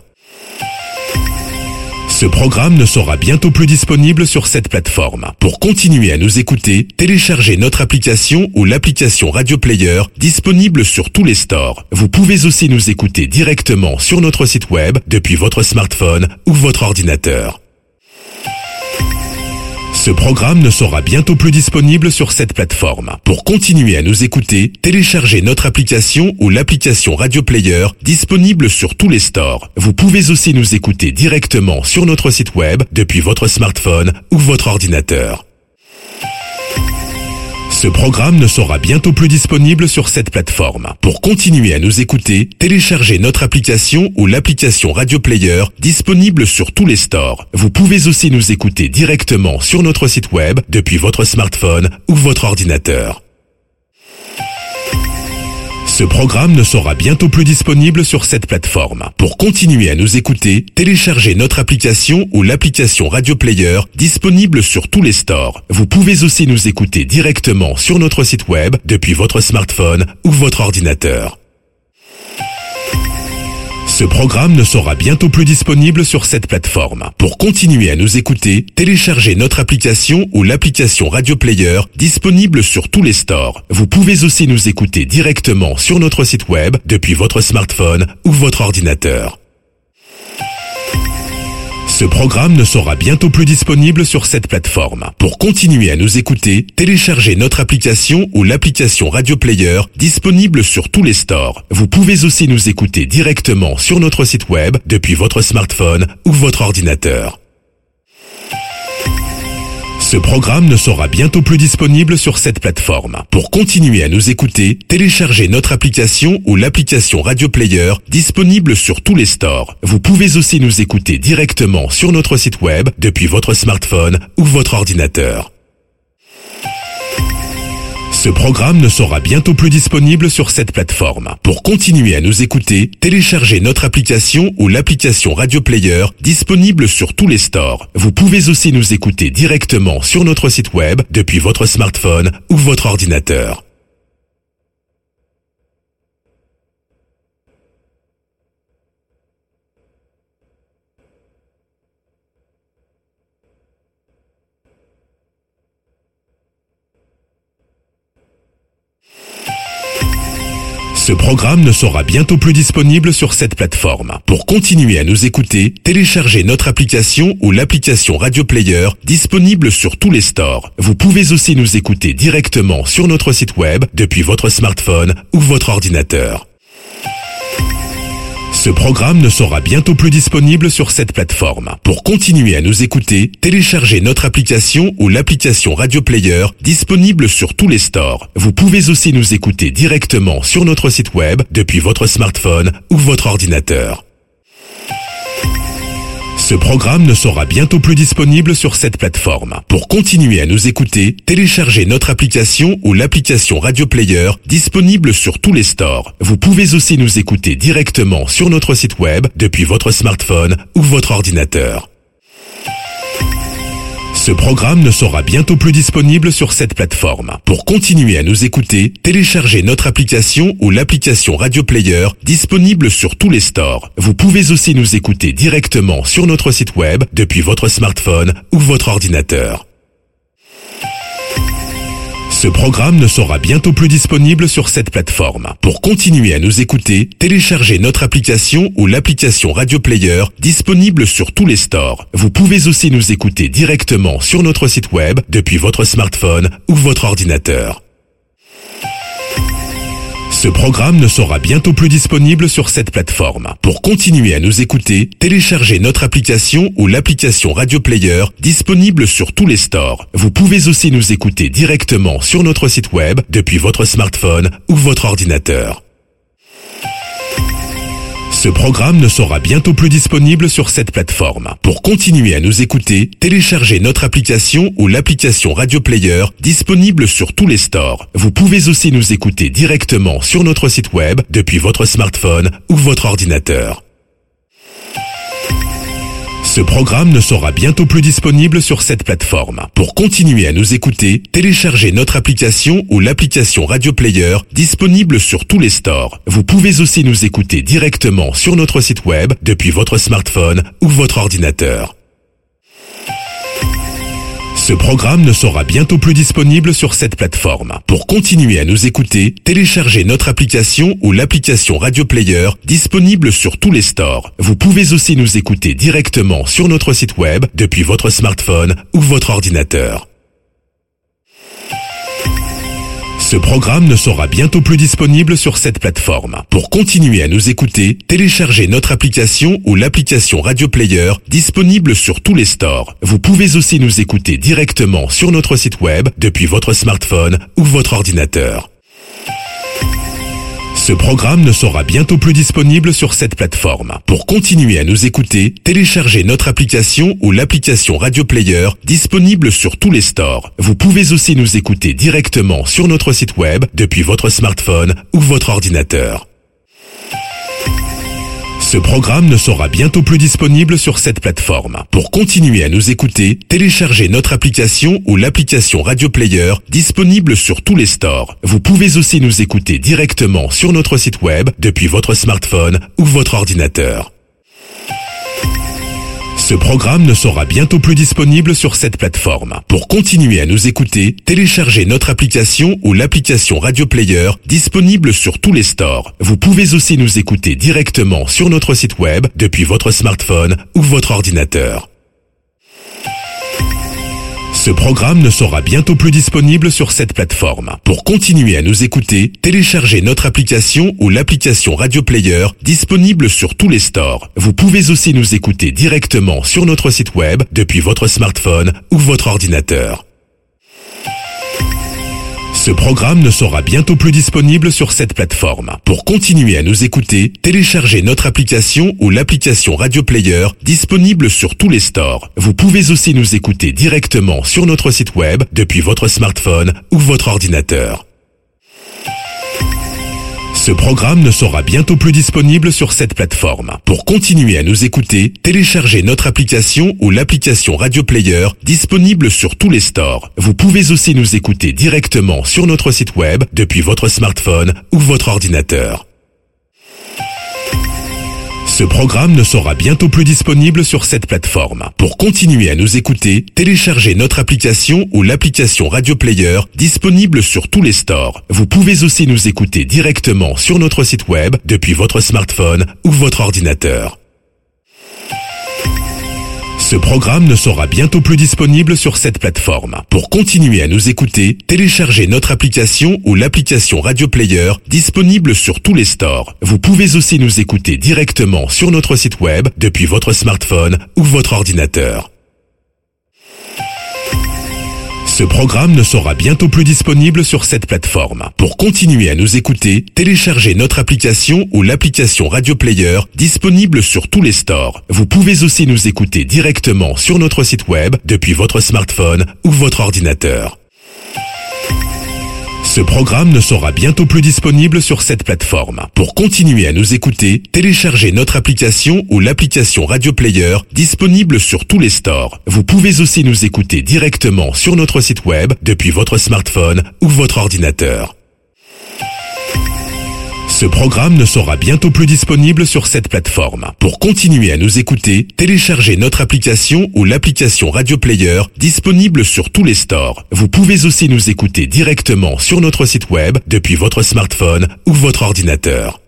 Ce programme ne sera bientôt plus disponible sur cette plateforme. Pour continuer à nous écouter, téléchargez notre application ou l'application Radio Player disponible sur tous les stores. Vous pouvez aussi nous écouter directement sur notre site web depuis votre smartphone ou votre ordinateur. Ce programme ne sera bientôt plus disponible sur cette plateforme. Pour continuer à nous écouter, téléchargez notre application ou l'application Radio Player disponible sur tous les stores. Vous pouvez aussi nous écouter directement sur notre site web depuis votre smartphone ou votre ordinateur. Ce programme ne sera bientôt plus disponible sur cette plateforme. Pour continuer à nous écouter, téléchargez notre application ou l'application Radio Player disponible sur tous les stores. Vous pouvez aussi nous écouter directement sur notre site web depuis votre smartphone ou votre ordinateur. Ce programme ne sera bientôt plus disponible sur cette plateforme. Pour continuer à nous écouter, téléchargez notre application ou l'application Radio Player disponible sur tous les stores. Vous pouvez aussi nous écouter directement sur notre site web depuis votre smartphone ou votre ordinateur. Ce programme ne sera bientôt plus disponible sur cette plateforme. Pour continuer à nous écouter, téléchargez notre application ou l'application Radio Player disponible sur tous les stores. Vous pouvez aussi nous écouter directement sur notre site web depuis votre smartphone ou votre ordinateur. Ce programme ne sera bientôt plus disponible sur cette plateforme. Pour continuer à nous écouter, téléchargez notre application ou l'application Radio Player disponible sur tous les stores. Vous pouvez aussi nous écouter directement sur notre site web depuis votre smartphone ou votre ordinateur. Ce programme ne sera bientôt plus disponible sur cette plateforme. Pour continuer à nous écouter, téléchargez notre application ou l'application Radio Player disponible sur tous les stores. Vous pouvez aussi nous écouter directement sur notre site web depuis votre smartphone ou votre ordinateur. Ce programme ne sera bientôt plus disponible sur cette plateforme. Pour continuer à nous écouter, téléchargez notre application ou l'application Radio Player disponible sur tous les stores. Vous pouvez aussi nous écouter directement sur notre site web depuis votre smartphone ou votre ordinateur. Ce programme ne sera bientôt plus disponible sur cette plateforme. Pour continuer à nous écouter, téléchargez notre application ou l'application Radio Player disponible sur tous les stores. Vous pouvez aussi nous écouter directement sur notre site web depuis votre smartphone ou votre ordinateur. Ce programme ne sera bientôt plus disponible sur cette plateforme. Pour continuer à nous écouter, téléchargez notre application ou l'application Radio Player disponible sur tous les stores. Vous pouvez aussi nous écouter directement sur notre site web depuis votre smartphone ou votre ordinateur. Ce programme ne sera bientôt plus disponible sur cette plateforme. Pour continuer à nous écouter, téléchargez notre application ou l'application Radio Player disponible sur tous les stores. Vous pouvez aussi nous écouter directement sur notre site web depuis votre smartphone ou votre ordinateur. Ce programme ne sera bientôt plus disponible sur cette plateforme. Pour continuer à nous écouter, téléchargez notre application ou l'application Radio Player disponible sur tous les stores. Vous pouvez aussi nous écouter directement sur notre site web depuis votre smartphone ou votre ordinateur. Ce programme ne sera bientôt plus disponible sur cette plateforme. Pour continuer à nous écouter, téléchargez notre application ou l'application Radio Player disponible sur tous les stores. Vous pouvez aussi nous écouter directement sur notre site web depuis votre smartphone ou votre ordinateur. Ce programme ne sera bientôt plus disponible sur cette plateforme. Pour continuer à nous écouter, téléchargez notre application ou l'application Radio Player disponible sur tous les stores. Vous pouvez aussi nous écouter directement sur notre site web depuis votre smartphone ou votre ordinateur. Ce programme ne sera bientôt plus disponible sur cette plateforme. Pour continuer à nous écouter, téléchargez notre application ou l'application Radio Player disponible sur tous les stores. Vous pouvez aussi nous écouter directement sur notre site web depuis votre smartphone ou votre ordinateur. Ce programme ne sera bientôt plus disponible sur cette plateforme. Pour continuer à nous écouter, téléchargez notre application ou l'application Radio Player disponible sur tous les stores. Vous pouvez aussi nous écouter directement sur notre site web depuis votre smartphone ou votre ordinateur. Ce programme ne sera bientôt plus disponible sur cette plateforme. Pour continuer à nous écouter, téléchargez notre application ou l'application Radio Player disponible sur tous les stores. Vous pouvez aussi nous écouter directement sur notre site web depuis votre smartphone ou votre ordinateur. Ce programme ne sera bientôt plus disponible sur cette plateforme. Pour continuer à nous écouter, téléchargez notre application ou l'application Radio Player disponible sur tous les stores. Vous pouvez aussi nous écouter directement sur notre site web depuis votre smartphone ou votre ordinateur. Ce programme ne sera bientôt plus disponible sur cette plateforme. Pour continuer à nous écouter, téléchargez notre application ou l'application Radio Player disponible sur tous les stores. Vous pouvez aussi nous écouter directement sur notre site web depuis votre smartphone ou votre ordinateur. Ce programme ne sera bientôt plus disponible sur cette plateforme. Pour continuer à nous écouter, téléchargez notre application ou l'application Radio Player disponible sur tous les stores. Vous pouvez aussi nous écouter directement sur notre site web depuis votre smartphone ou votre ordinateur. Ce programme ne sera bientôt plus disponible sur cette plateforme. Pour continuer à nous écouter, téléchargez notre application ou l'application Radio Player disponible sur tous les stores. Vous pouvez aussi nous écouter directement sur notre site web depuis votre smartphone ou votre ordinateur. Ce programme ne sera bientôt plus disponible sur cette plateforme. Pour continuer à nous écouter, téléchargez notre application ou l'application Radio Player disponible sur tous les stores. Vous pouvez aussi nous écouter directement sur notre site web depuis votre smartphone ou votre ordinateur. Ce programme ne sera bientôt plus disponible sur cette plateforme. Pour continuer à nous écouter, téléchargez notre application ou l'application Radio Player disponible sur tous les stores. Vous pouvez aussi nous écouter directement sur notre site web depuis votre smartphone ou votre ordinateur. Ce programme ne sera bientôt plus disponible sur cette plateforme. Pour continuer à nous écouter, téléchargez notre application ou l'application Radio Player disponible sur tous les stores. Vous pouvez aussi nous écouter directement sur notre site web depuis votre smartphone ou votre ordinateur. Ce programme ne sera bientôt plus disponible sur cette plateforme. Pour continuer à nous écouter, téléchargez notre application ou l'application Radio Player disponible sur tous les stores. Vous pouvez aussi nous écouter directement sur notre site web depuis votre smartphone ou votre ordinateur. Ce programme ne sera bientôt plus disponible sur cette plateforme. Pour continuer à nous écouter, téléchargez notre application ou l'application Radio Player disponible sur tous les stores. Vous pouvez aussi nous écouter directement sur notre site web depuis votre smartphone ou votre ordinateur. Ce programme ne sera bientôt plus disponible sur cette plateforme. Pour continuer à nous écouter, téléchargez notre application ou l'application Radio Player disponible sur tous les stores. Vous pouvez aussi nous écouter directement sur notre site web depuis votre smartphone ou votre ordinateur. Ce programme ne sera bientôt plus disponible sur cette plateforme. Pour continuer à nous écouter, téléchargez notre application ou l'application Radio Player disponible sur tous les stores. Vous pouvez aussi nous écouter directement sur notre site web depuis votre smartphone ou votre ordinateur. Ce programme ne sera bientôt plus disponible sur cette plateforme. Pour continuer à nous écouter, téléchargez notre application ou l'application Radio Player disponible sur tous les stores. Vous pouvez aussi nous écouter directement sur notre site web depuis votre smartphone ou votre ordinateur.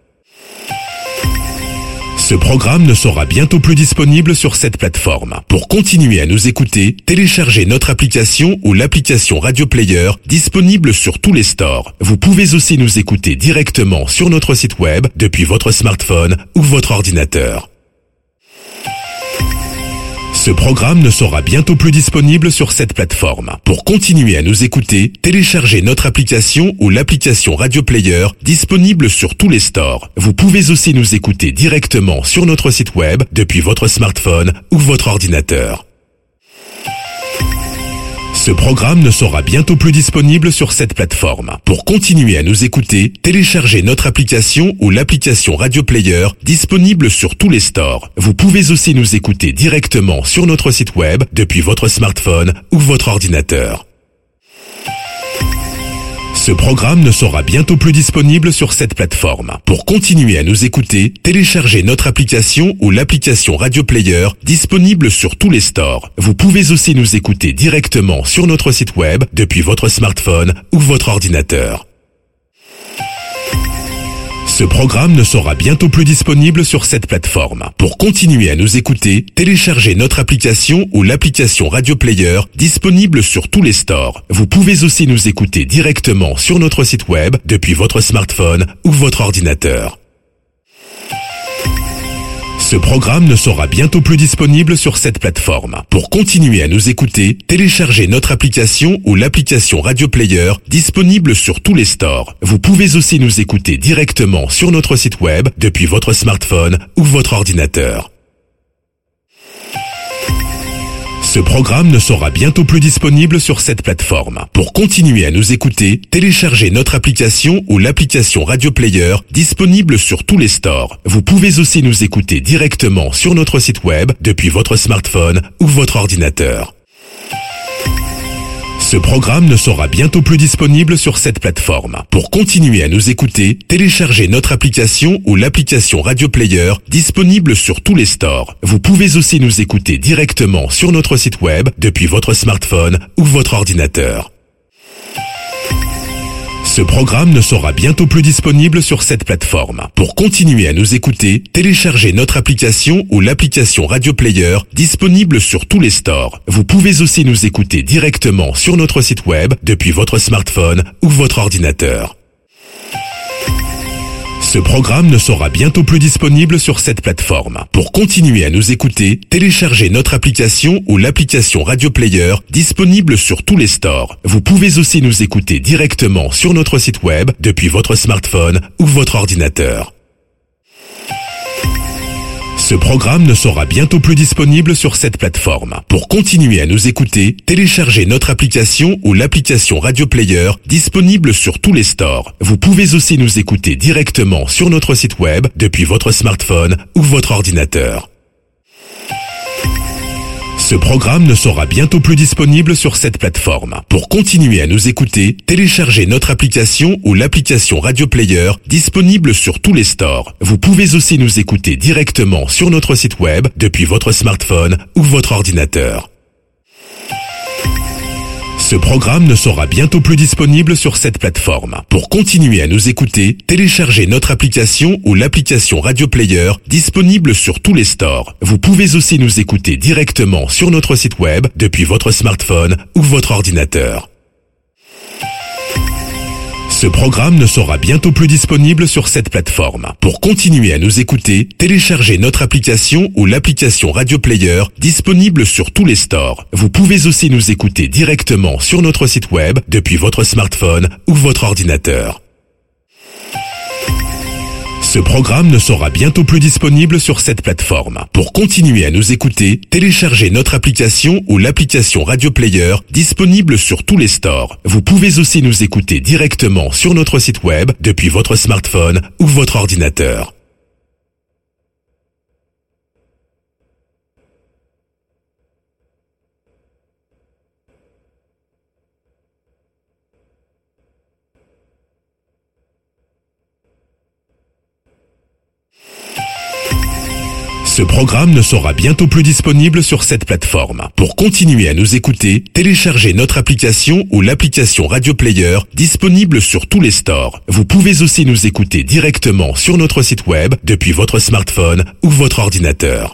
Ce programme ne sera bientôt plus disponible sur cette plateforme. Pour continuer à nous écouter, téléchargez notre application ou l'application Radio Player disponible sur tous les stores. Vous pouvez aussi nous écouter directement sur notre site web depuis votre smartphone ou votre ordinateur. Ce programme ne sera bientôt plus disponible sur cette plateforme. Pour continuer à nous écouter, téléchargez notre application ou l'application Radio Player disponible sur tous les stores. Vous pouvez aussi nous écouter directement sur notre site web depuis votre smartphone ou votre ordinateur. Ce programme ne sera bientôt plus disponible sur cette plateforme. Pour continuer à nous écouter, téléchargez notre application ou l'application Radio Player disponible sur tous les stores. Vous pouvez aussi nous écouter directement sur notre site web depuis votre smartphone ou votre ordinateur. Ce programme ne sera bientôt plus disponible sur cette plateforme. Pour continuer à nous écouter, téléchargez notre application ou l'application Radio Player disponible sur tous les stores. Vous pouvez aussi nous écouter directement sur notre site web depuis votre smartphone ou votre ordinateur. Ce programme ne sera bientôt plus disponible sur cette plateforme. Pour continuer à nous écouter, téléchargez notre application ou l'application Radio Player disponible sur tous les stores. Vous pouvez aussi nous écouter directement sur notre site web depuis votre smartphone ou votre ordinateur. Ce programme ne sera bientôt plus disponible sur cette plateforme. Pour continuer à nous écouter, téléchargez notre application ou l'application Radio Player disponible sur tous les stores. Vous pouvez aussi nous écouter directement sur notre site web depuis votre smartphone ou votre ordinateur. Ce programme ne sera bientôt plus disponible sur cette plateforme. Pour continuer à nous écouter, téléchargez notre application ou l'application Radio Player disponible sur tous les stores. Vous pouvez aussi nous écouter directement sur notre site web depuis votre smartphone ou votre ordinateur. Ce programme ne sera bientôt plus disponible sur cette plateforme. Pour continuer à nous écouter, téléchargez notre application ou l'application Radio Player disponible sur tous les stores. Vous pouvez aussi nous écouter directement sur notre site web depuis votre smartphone ou votre ordinateur. Ce programme ne sera bientôt plus disponible sur cette plateforme. Pour continuer à nous écouter, téléchargez notre application ou l'application Radio Player disponible sur tous les stores. Vous pouvez aussi nous écouter directement sur notre site web depuis votre smartphone ou votre ordinateur. Ce programme ne sera bientôt plus disponible sur cette plateforme. Pour continuer à nous écouter, téléchargez notre application ou l'application Radio Player disponible sur tous les stores. Vous pouvez aussi nous écouter directement sur notre site web depuis votre smartphone ou votre ordinateur. Ce programme ne sera bientôt plus disponible sur cette plateforme. Pour continuer à nous écouter, téléchargez notre application ou l'application Radio Player disponible sur tous les stores. Vous pouvez aussi nous écouter directement sur notre site web depuis votre smartphone ou votre ordinateur. Ce programme ne sera bientôt plus disponible sur cette plateforme. Pour continuer à nous écouter, téléchargez notre application ou l'application Radio Player disponible sur tous les stores. Vous pouvez aussi nous écouter directement sur notre site web depuis votre smartphone ou votre ordinateur. Ce programme ne sera bientôt plus disponible sur cette plateforme. Pour continuer à nous écouter, téléchargez notre application ou l'application Radio Player disponible sur tous les stores. Vous pouvez aussi nous écouter directement sur notre site web depuis votre smartphone ou votre ordinateur. Ce programme ne sera bientôt plus disponible sur cette plateforme. Pour continuer à nous écouter, téléchargez notre application ou l'application Radio Player disponible sur tous les stores. Vous pouvez aussi nous écouter directement sur notre site web depuis votre smartphone ou votre ordinateur. Ce programme ne sera bientôt plus disponible sur cette plateforme. Pour continuer à nous écouter, téléchargez notre application ou l'application Radio Player disponible sur tous les stores. Vous pouvez aussi nous écouter directement sur notre site web depuis votre smartphone ou votre ordinateur. Ce programme ne sera bientôt plus disponible sur cette plateforme. Pour continuer à nous écouter, téléchargez notre application ou l'application Radio Player disponible sur tous les stores. Vous pouvez aussi nous écouter directement sur notre site web depuis votre smartphone ou votre ordinateur.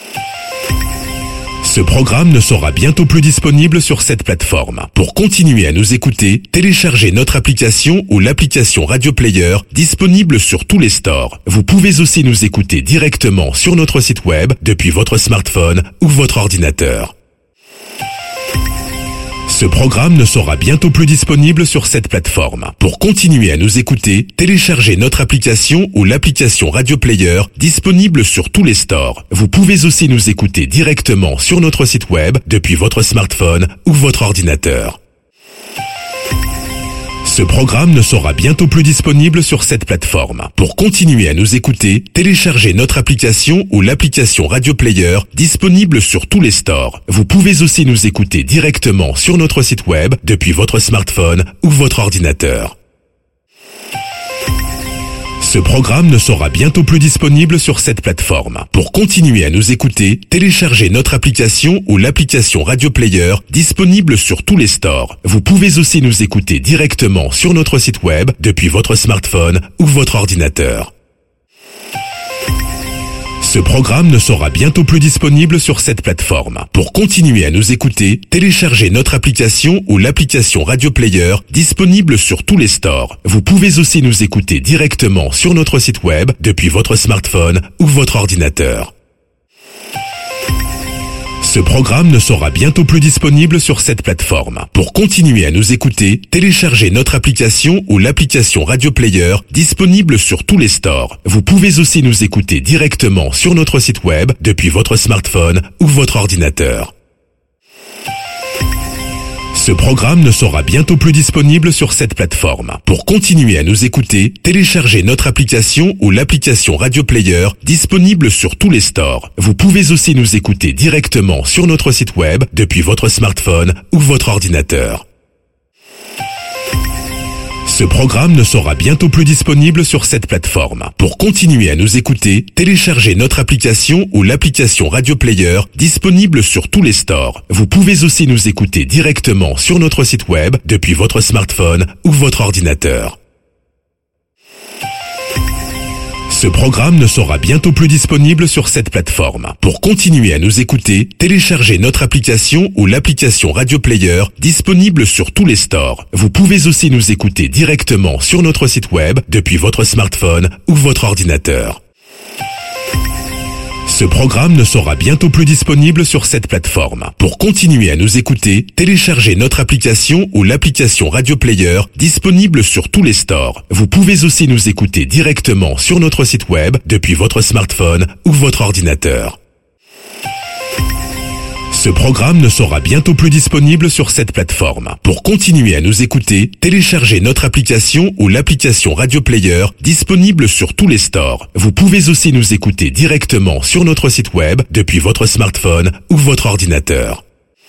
Ce programme ne sera bientôt plus disponible sur cette plateforme. Pour continuer à nous écouter, téléchargez notre application ou l'application Radio Player disponible sur tous les stores. Vous pouvez aussi nous écouter directement sur notre site web depuis votre smartphone ou votre ordinateur. Ce programme ne sera bientôt plus disponible sur cette plateforme. Pour continuer à nous écouter, téléchargez notre application ou l'application Radio Player disponible sur tous les stores. Vous pouvez aussi nous écouter directement sur notre site web depuis votre smartphone ou votre ordinateur. Ce programme ne sera bientôt plus disponible sur cette plateforme. Pour continuer à nous écouter, téléchargez notre application ou l'application Radio Player disponible sur tous les stores. Vous pouvez aussi nous écouter directement sur notre site web depuis votre smartphone ou votre ordinateur. Ce programme ne sera bientôt plus disponible sur cette plateforme. Pour continuer à nous écouter, téléchargez notre application ou l'application Radio Player disponible sur tous les stores. Vous pouvez aussi nous écouter directement sur notre site web depuis votre smartphone ou votre ordinateur. Ce programme ne sera bientôt plus disponible sur cette plateforme. Pour continuer à nous écouter, téléchargez notre application ou l'application Radio Player disponible sur tous les stores. Vous pouvez aussi nous écouter directement sur notre site web depuis votre smartphone ou votre ordinateur. Ce programme ne sera bientôt plus disponible sur cette plateforme. Pour continuer à nous écouter, téléchargez notre application ou l'application Radio Player disponible sur tous les stores. Vous pouvez aussi nous écouter directement sur notre site web depuis votre smartphone ou votre ordinateur. Ce programme ne sera bientôt plus disponible sur cette plateforme. Pour continuer à nous écouter, téléchargez notre application ou l'application Radio Player disponible sur tous les stores. Vous pouvez aussi nous écouter directement sur notre site web depuis votre smartphone ou votre ordinateur. Ce programme ne sera bientôt plus disponible sur cette plateforme. Pour continuer à nous écouter, téléchargez notre application ou l'application Radio Player disponible sur tous les stores. Vous pouvez aussi nous écouter directement sur notre site web depuis votre smartphone ou votre ordinateur. Ce programme ne sera bientôt plus disponible sur cette plateforme. Pour continuer à nous écouter, téléchargez notre application ou l'application Radio Player disponible sur tous les stores. Vous pouvez aussi nous écouter directement sur notre site web depuis votre smartphone ou votre ordinateur. Ce programme ne sera bientôt plus disponible sur cette plateforme. Pour continuer à nous écouter, téléchargez notre application ou l'application Radio Player disponible sur tous les stores. Vous pouvez aussi nous écouter directement sur notre site web depuis votre smartphone ou votre ordinateur. Ce programme ne sera bientôt plus disponible sur cette plateforme. Pour continuer à nous écouter, téléchargez notre application ou l'application Radio Player disponible sur tous les stores. Vous pouvez aussi nous écouter directement sur notre site web depuis votre smartphone ou votre ordinateur.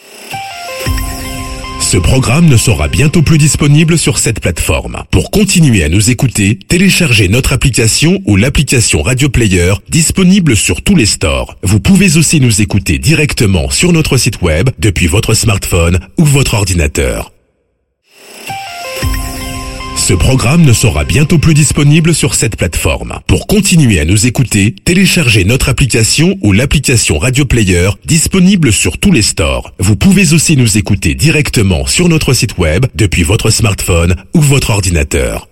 Ce programme ne sera bientôt plus disponible sur cette plateforme. Pour continuer à nous écouter, téléchargez notre application ou l'application Radio Player disponible sur tous les stores. Vous pouvez aussi nous écouter directement sur notre site web depuis votre smartphone ou votre ordinateur. Ce programme ne sera bientôt plus disponible sur cette plateforme. Pour continuer à nous écouter, téléchargez notre application ou l'application Radio Player disponible sur tous les stores. Vous pouvez aussi nous écouter directement sur notre site web depuis votre smartphone ou votre ordinateur.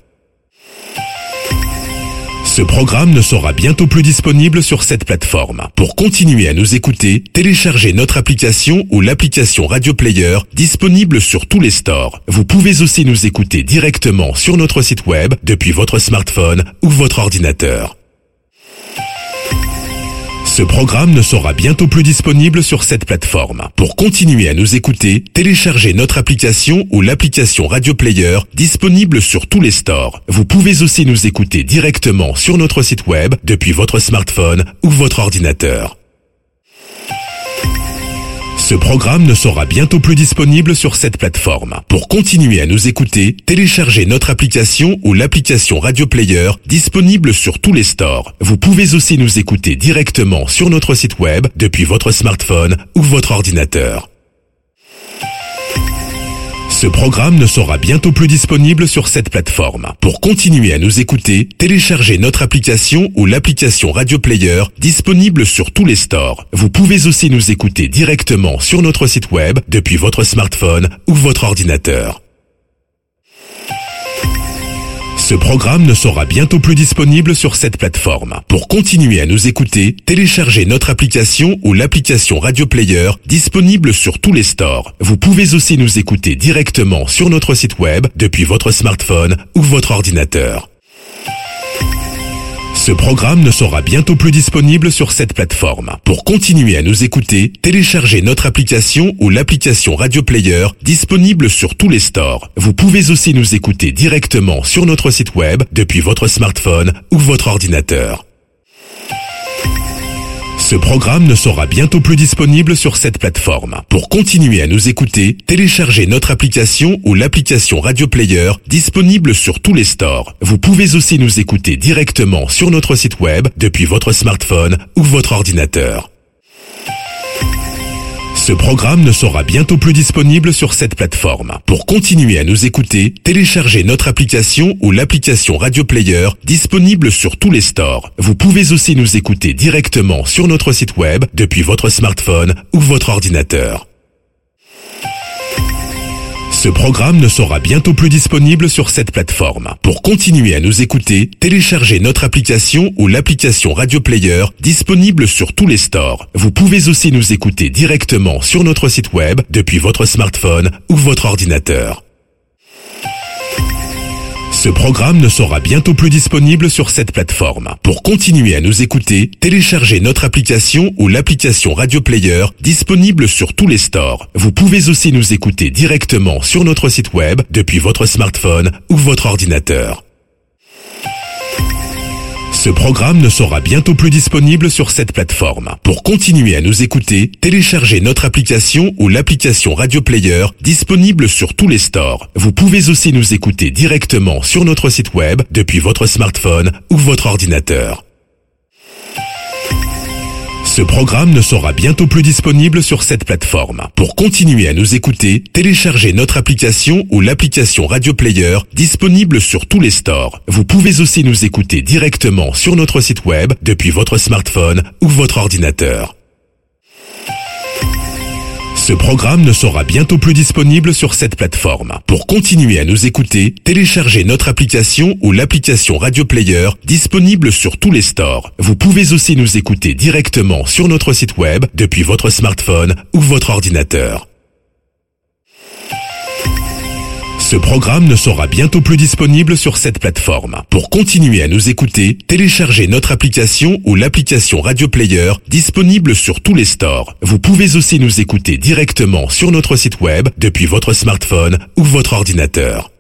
Ce programme ne sera bientôt plus disponible sur cette plateforme. Pour continuer à nous écouter, téléchargez notre application ou l'application Radio Player disponible sur tous les stores. Vous pouvez aussi nous écouter directement sur notre site web depuis votre smartphone ou votre ordinateur. Ce programme ne sera bientôt plus disponible sur cette plateforme. Pour continuer à nous écouter, téléchargez notre application ou l'application Radio Player disponible sur tous les stores. Vous pouvez aussi nous écouter directement sur notre site web depuis votre smartphone ou votre ordinateur. Ce programme ne sera bientôt plus disponible sur cette plateforme. Pour continuer à nous écouter, téléchargez notre application ou l'application Radio Player disponible sur tous les stores. Vous pouvez aussi nous écouter directement sur notre site web depuis votre smartphone ou votre ordinateur. Ce programme ne sera bientôt plus disponible sur cette plateforme. Pour continuer à nous écouter, téléchargez notre application ou l'application Radio Player disponible sur tous les stores. Vous pouvez aussi nous écouter directement sur notre site web depuis votre smartphone ou votre ordinateur. Ce programme ne sera bientôt plus disponible sur cette plateforme. Pour continuer à nous écouter, téléchargez notre application ou l'application Radio Player disponible sur tous les stores. Vous pouvez aussi nous écouter directement sur notre site web depuis votre smartphone ou votre ordinateur. Ce programme ne sera bientôt plus disponible sur cette plateforme. Pour continuer à nous écouter, téléchargez notre application ou l'application Radio Player disponible sur tous les stores. Vous pouvez aussi nous écouter directement sur notre site web depuis votre smartphone ou votre ordinateur. Ce programme ne sera bientôt plus disponible sur cette plateforme. Pour continuer à nous écouter, téléchargez notre application ou l'application Radio Player disponible sur tous les stores. Vous pouvez aussi nous écouter directement sur notre site web depuis votre smartphone ou votre ordinateur. Ce programme ne sera bientôt plus disponible sur cette plateforme. Pour continuer à nous écouter, téléchargez notre application ou l'application Radio Player disponible sur tous les stores. Vous pouvez aussi nous écouter directement sur notre site web depuis votre smartphone ou votre ordinateur. Ce programme ne sera bientôt plus disponible sur cette plateforme. Pour continuer à nous écouter, téléchargez notre application ou l'application Radio Player disponible sur tous les stores. Vous pouvez aussi nous écouter directement sur notre site web depuis votre smartphone ou votre ordinateur. Ce programme ne sera bientôt plus disponible sur cette plateforme. Pour continuer à nous écouter, téléchargez notre application ou l'application Radio Player disponible sur tous les stores. Vous pouvez aussi nous écouter directement sur notre site web depuis votre smartphone ou votre ordinateur. Ce programme ne sera bientôt plus disponible sur cette plateforme. Pour continuer à nous écouter, téléchargez notre application ou l'application Radio Player disponible sur tous les stores. Vous pouvez aussi nous écouter directement sur notre site web depuis votre smartphone ou votre ordinateur. Ce programme ne sera bientôt plus disponible sur cette plateforme. Pour continuer à nous écouter, téléchargez notre application ou l'application Radio Player disponible sur tous les stores. Vous pouvez aussi nous écouter directement sur notre site web depuis votre smartphone ou votre ordinateur. Ce programme ne sera bientôt plus disponible sur cette plateforme. Pour continuer à nous écouter, téléchargez notre application ou l'application Radio Player disponible sur tous les stores. Vous pouvez aussi nous écouter directement sur notre site web depuis votre smartphone ou votre ordinateur. Ce programme ne sera bientôt plus disponible sur cette plateforme. Pour continuer à nous écouter, téléchargez notre application ou l'application Radio Player disponible sur tous les stores. Vous pouvez aussi nous écouter directement sur notre site web depuis votre smartphone ou votre ordinateur.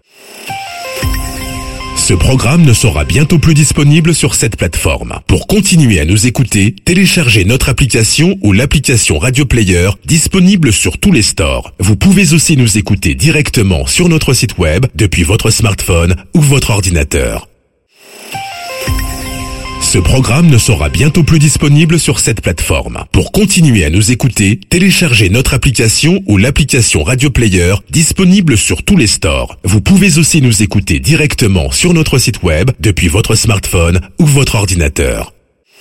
Ce programme ne sera bientôt plus disponible sur cette plateforme. Pour continuer à nous écouter, téléchargez notre application ou l'application Radio Player disponible sur tous les stores. Vous pouvez aussi nous écouter directement sur notre site web depuis votre smartphone ou votre ordinateur. Ce programme ne sera bientôt plus disponible sur cette plateforme. Pour continuer à nous écouter, téléchargez notre application ou l'application Radio Player disponible sur tous les stores. Vous pouvez aussi nous écouter directement sur notre site web depuis votre smartphone ou votre ordinateur.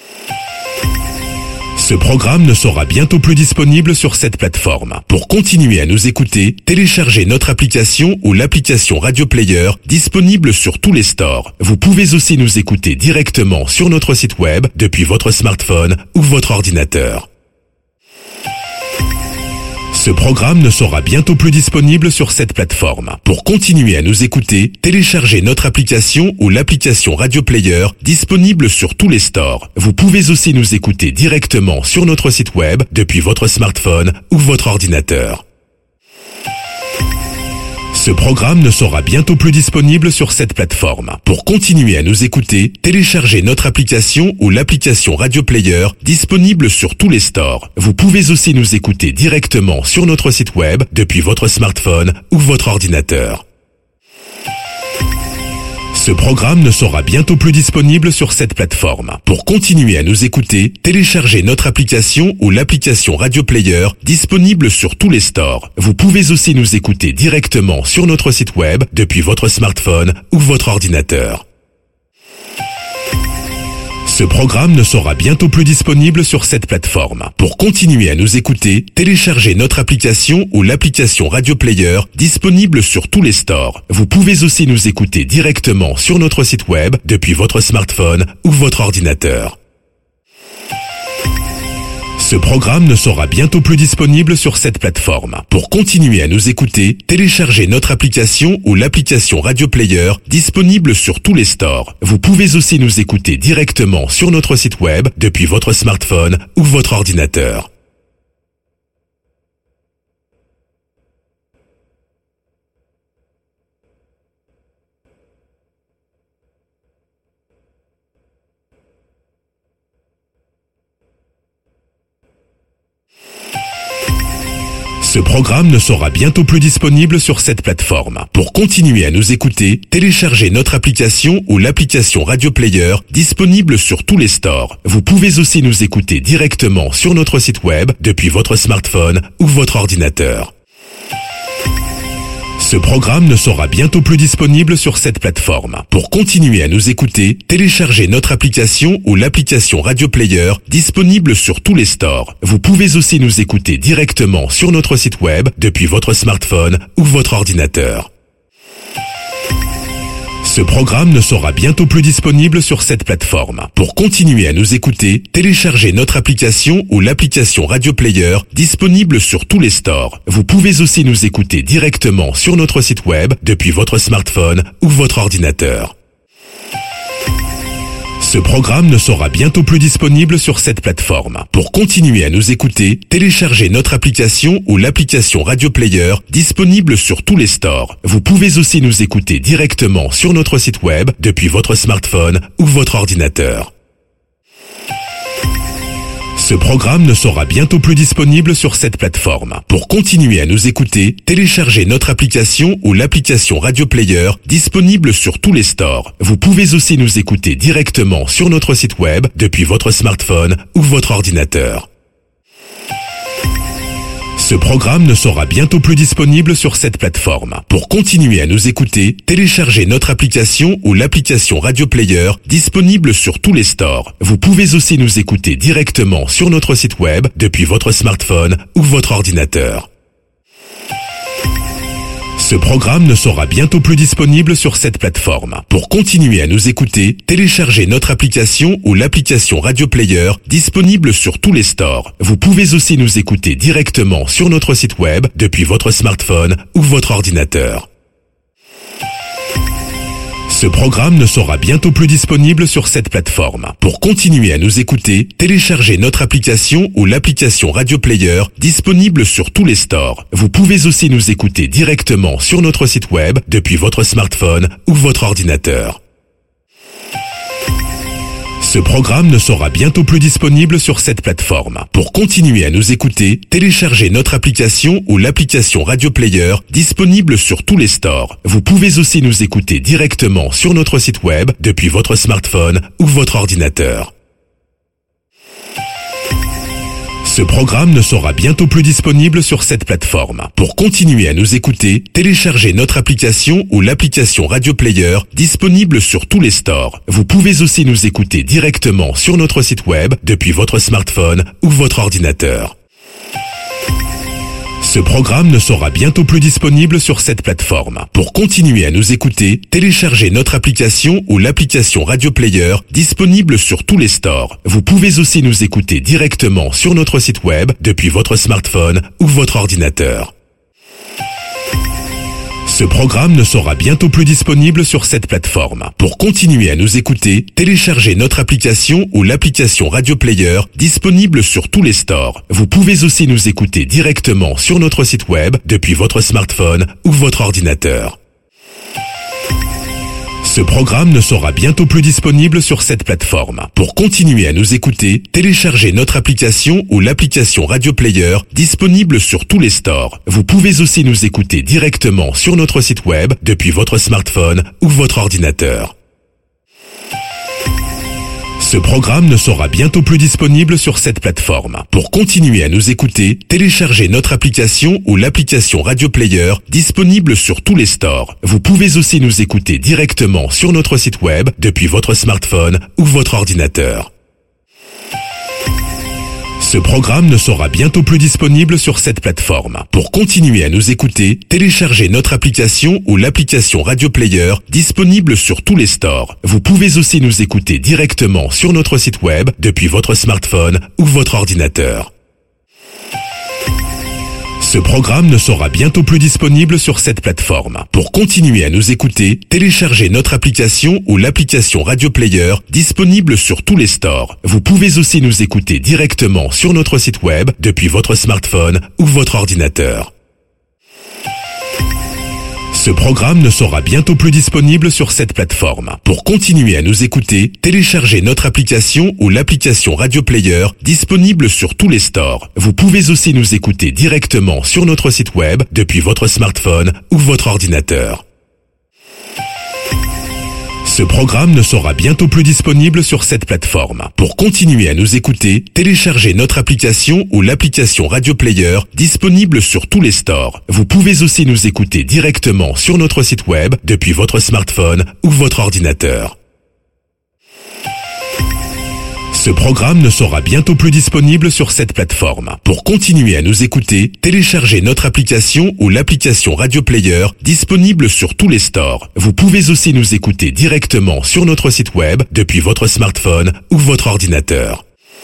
Ce programme ne sera bientôt plus disponible sur cette plateforme. Pour continuer à nous écouter, téléchargez notre application ou l'application Radio Player disponible sur tous les stores. Vous pouvez aussi nous écouter directement sur notre site web depuis votre smartphone ou votre ordinateur. Ce programme ne sera bientôt plus disponible sur cette plateforme. Pour continuer à nous écouter, téléchargez notre application ou l'application Radio Player disponible sur tous les stores. Vous pouvez aussi nous écouter directement sur notre site web depuis votre smartphone ou votre ordinateur. Ce programme ne sera bientôt plus disponible sur cette plateforme. Pour continuer à nous écouter, téléchargez notre application ou l'application Radio Player disponible sur tous les stores. Vous pouvez aussi nous écouter directement sur notre site web depuis votre smartphone ou votre ordinateur. Ce programme ne sera bientôt plus disponible sur cette plateforme. Pour continuer à nous écouter, téléchargez notre application ou l'application Radio Player disponible sur tous les stores. Vous pouvez aussi nous écouter directement sur notre site web depuis votre smartphone ou votre ordinateur. Ce programme ne sera bientôt plus disponible sur cette plateforme. Pour continuer à nous écouter, téléchargez notre application ou l'application Radio Player disponible sur tous les stores. Vous pouvez aussi nous écouter directement sur notre site web depuis votre smartphone ou votre ordinateur. Ce programme ne sera bientôt plus disponible sur cette plateforme. Pour continuer à nous écouter, téléchargez notre application ou l'application Radio Player disponible sur tous les stores. Vous pouvez aussi nous écouter directement sur notre site web depuis votre smartphone ou votre ordinateur. Ce programme ne sera bientôt plus disponible sur cette plateforme. Pour continuer à nous écouter, téléchargez notre application ou l'application Radio Player disponible sur tous les stores. Vous pouvez aussi nous écouter directement sur notre site web depuis votre smartphone ou votre ordinateur. Ce programme ne sera bientôt plus disponible sur cette plateforme. Pour continuer à nous écouter, téléchargez notre application ou l'application Radio Player disponible sur tous les stores. Vous pouvez aussi nous écouter directement sur notre site web depuis votre smartphone ou votre ordinateur. Ce programme ne sera bientôt plus disponible sur cette plateforme. Pour continuer à nous écouter, téléchargez notre application ou l'application Radio Player disponible sur tous les stores. Vous pouvez aussi nous écouter directement sur notre site web depuis votre smartphone ou votre ordinateur. Ce programme ne sera bientôt plus disponible sur cette plateforme. Pour continuer à nous écouter, téléchargez notre application ou l'application Radio Player disponible sur tous les stores. Vous pouvez aussi nous écouter directement sur notre site web depuis votre smartphone ou votre ordinateur. Ce programme ne sera bientôt plus disponible sur cette plateforme. Pour continuer à nous écouter, téléchargez notre application ou l'application Radio Player disponible sur tous les stores. Vous pouvez aussi nous écouter directement sur notre site web depuis votre smartphone ou votre ordinateur. Ce programme ne sera bientôt plus disponible sur cette plateforme. Pour continuer à nous écouter, téléchargez notre application ou l'application Radio Player disponible sur tous les stores. Vous pouvez aussi nous écouter directement sur notre site web depuis votre smartphone ou votre ordinateur. Ce programme ne sera bientôt plus disponible sur cette plateforme. Pour continuer à nous écouter, téléchargez notre application ou l'application Radio Player disponible sur tous les stores. Vous pouvez aussi nous écouter directement sur notre site web depuis votre smartphone ou votre ordinateur. Ce programme ne sera bientôt plus disponible sur cette plateforme. Pour continuer à nous écouter, téléchargez notre application ou l'application Radio Player disponible sur tous les stores. Vous pouvez aussi nous écouter directement sur notre site web depuis votre smartphone ou votre ordinateur. Ce programme ne sera bientôt plus disponible sur cette plateforme. Pour continuer à nous écouter, téléchargez notre application ou l'application Radio Player disponible sur tous les stores. Vous pouvez aussi nous écouter directement sur notre site web depuis votre smartphone ou votre ordinateur. Ce programme ne sera bientôt plus disponible sur cette plateforme. Pour continuer à nous écouter, téléchargez notre application ou l'application Radio Player disponible sur tous les stores. Vous pouvez aussi nous écouter directement sur notre site web depuis votre smartphone ou votre ordinateur. Ce programme ne sera bientôt plus disponible sur cette plateforme. Pour continuer à nous écouter, téléchargez notre application ou l'application Radio Player disponible sur tous les stores. Vous pouvez aussi nous écouter directement sur notre site web depuis votre smartphone ou votre ordinateur. Ce programme ne sera bientôt plus disponible sur cette plateforme. Pour continuer à nous écouter, téléchargez notre application ou l'application Radio Player disponible sur tous les stores. Vous pouvez aussi nous écouter directement sur notre site web depuis votre smartphone ou votre ordinateur. Ce programme ne sera bientôt plus disponible sur cette plateforme. Pour continuer à nous écouter, téléchargez notre application ou l'application Radio Player disponible sur tous les stores. Vous pouvez aussi nous écouter directement sur notre site web depuis votre smartphone ou votre ordinateur. Ce Ce programme ne sera bientôt plus disponible sur cette plateforme. Pour continuer à nous écouter, téléchargez notre application ou l'application Radio Player disponible sur tous les stores. Vous pouvez aussi nous écouter directement sur notre site web depuis votre smartphone ou votre ordinateur. Ce programme ne sera bientôt plus disponible sur cette plateforme. Pour continuer à nous écouter, téléchargez notre application ou l'application Radio Player disponible sur tous les stores. Vous pouvez aussi nous écouter directement sur notre site web depuis votre smartphone ou votre ordinateur. Ce programme ne sera bientôt plus disponible sur cette plateforme. Pour continuer à nous écouter, téléchargez notre application ou l'application Radio Player disponible sur tous les stores. Vous pouvez aussi nous écouter directement sur notre site web depuis votre smartphone ou votre ordinateur. Ce programme ne sera bientôt plus disponible sur cette plateforme. Pour continuer à nous écouter, téléchargez notre application ou l'application Radio Player disponible sur tous les stores. Vous pouvez aussi nous écouter directement sur notre site web depuis votre smartphone ou votre ordinateur. Ce programme ne sera bientôt plus disponible sur cette plateforme. Pour continuer à nous écouter, téléchargez notre application ou l'application Radio Player disponible sur tous les stores. Vous pouvez aussi nous écouter directement sur notre site web depuis votre smartphone ou votre ordinateur. Ce programme ne sera bientôt plus disponible sur cette plateforme. Pour continuer à nous écouter, téléchargez notre application ou l'application Radio Player disponible sur tous les stores. Vous pouvez aussi nous écouter directement sur notre site web depuis votre smartphone ou votre ordinateur.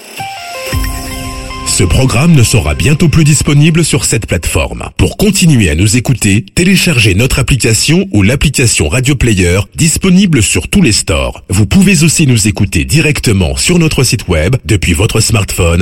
Ce programme ne sera bientôt plus disponible sur cette plateforme. Pour continuer à nous écouter, téléchargez notre application ou l'application Radio Player disponible sur tous les stores. Vous pouvez aussi nous écouter directement sur notre site web depuis votre smartphone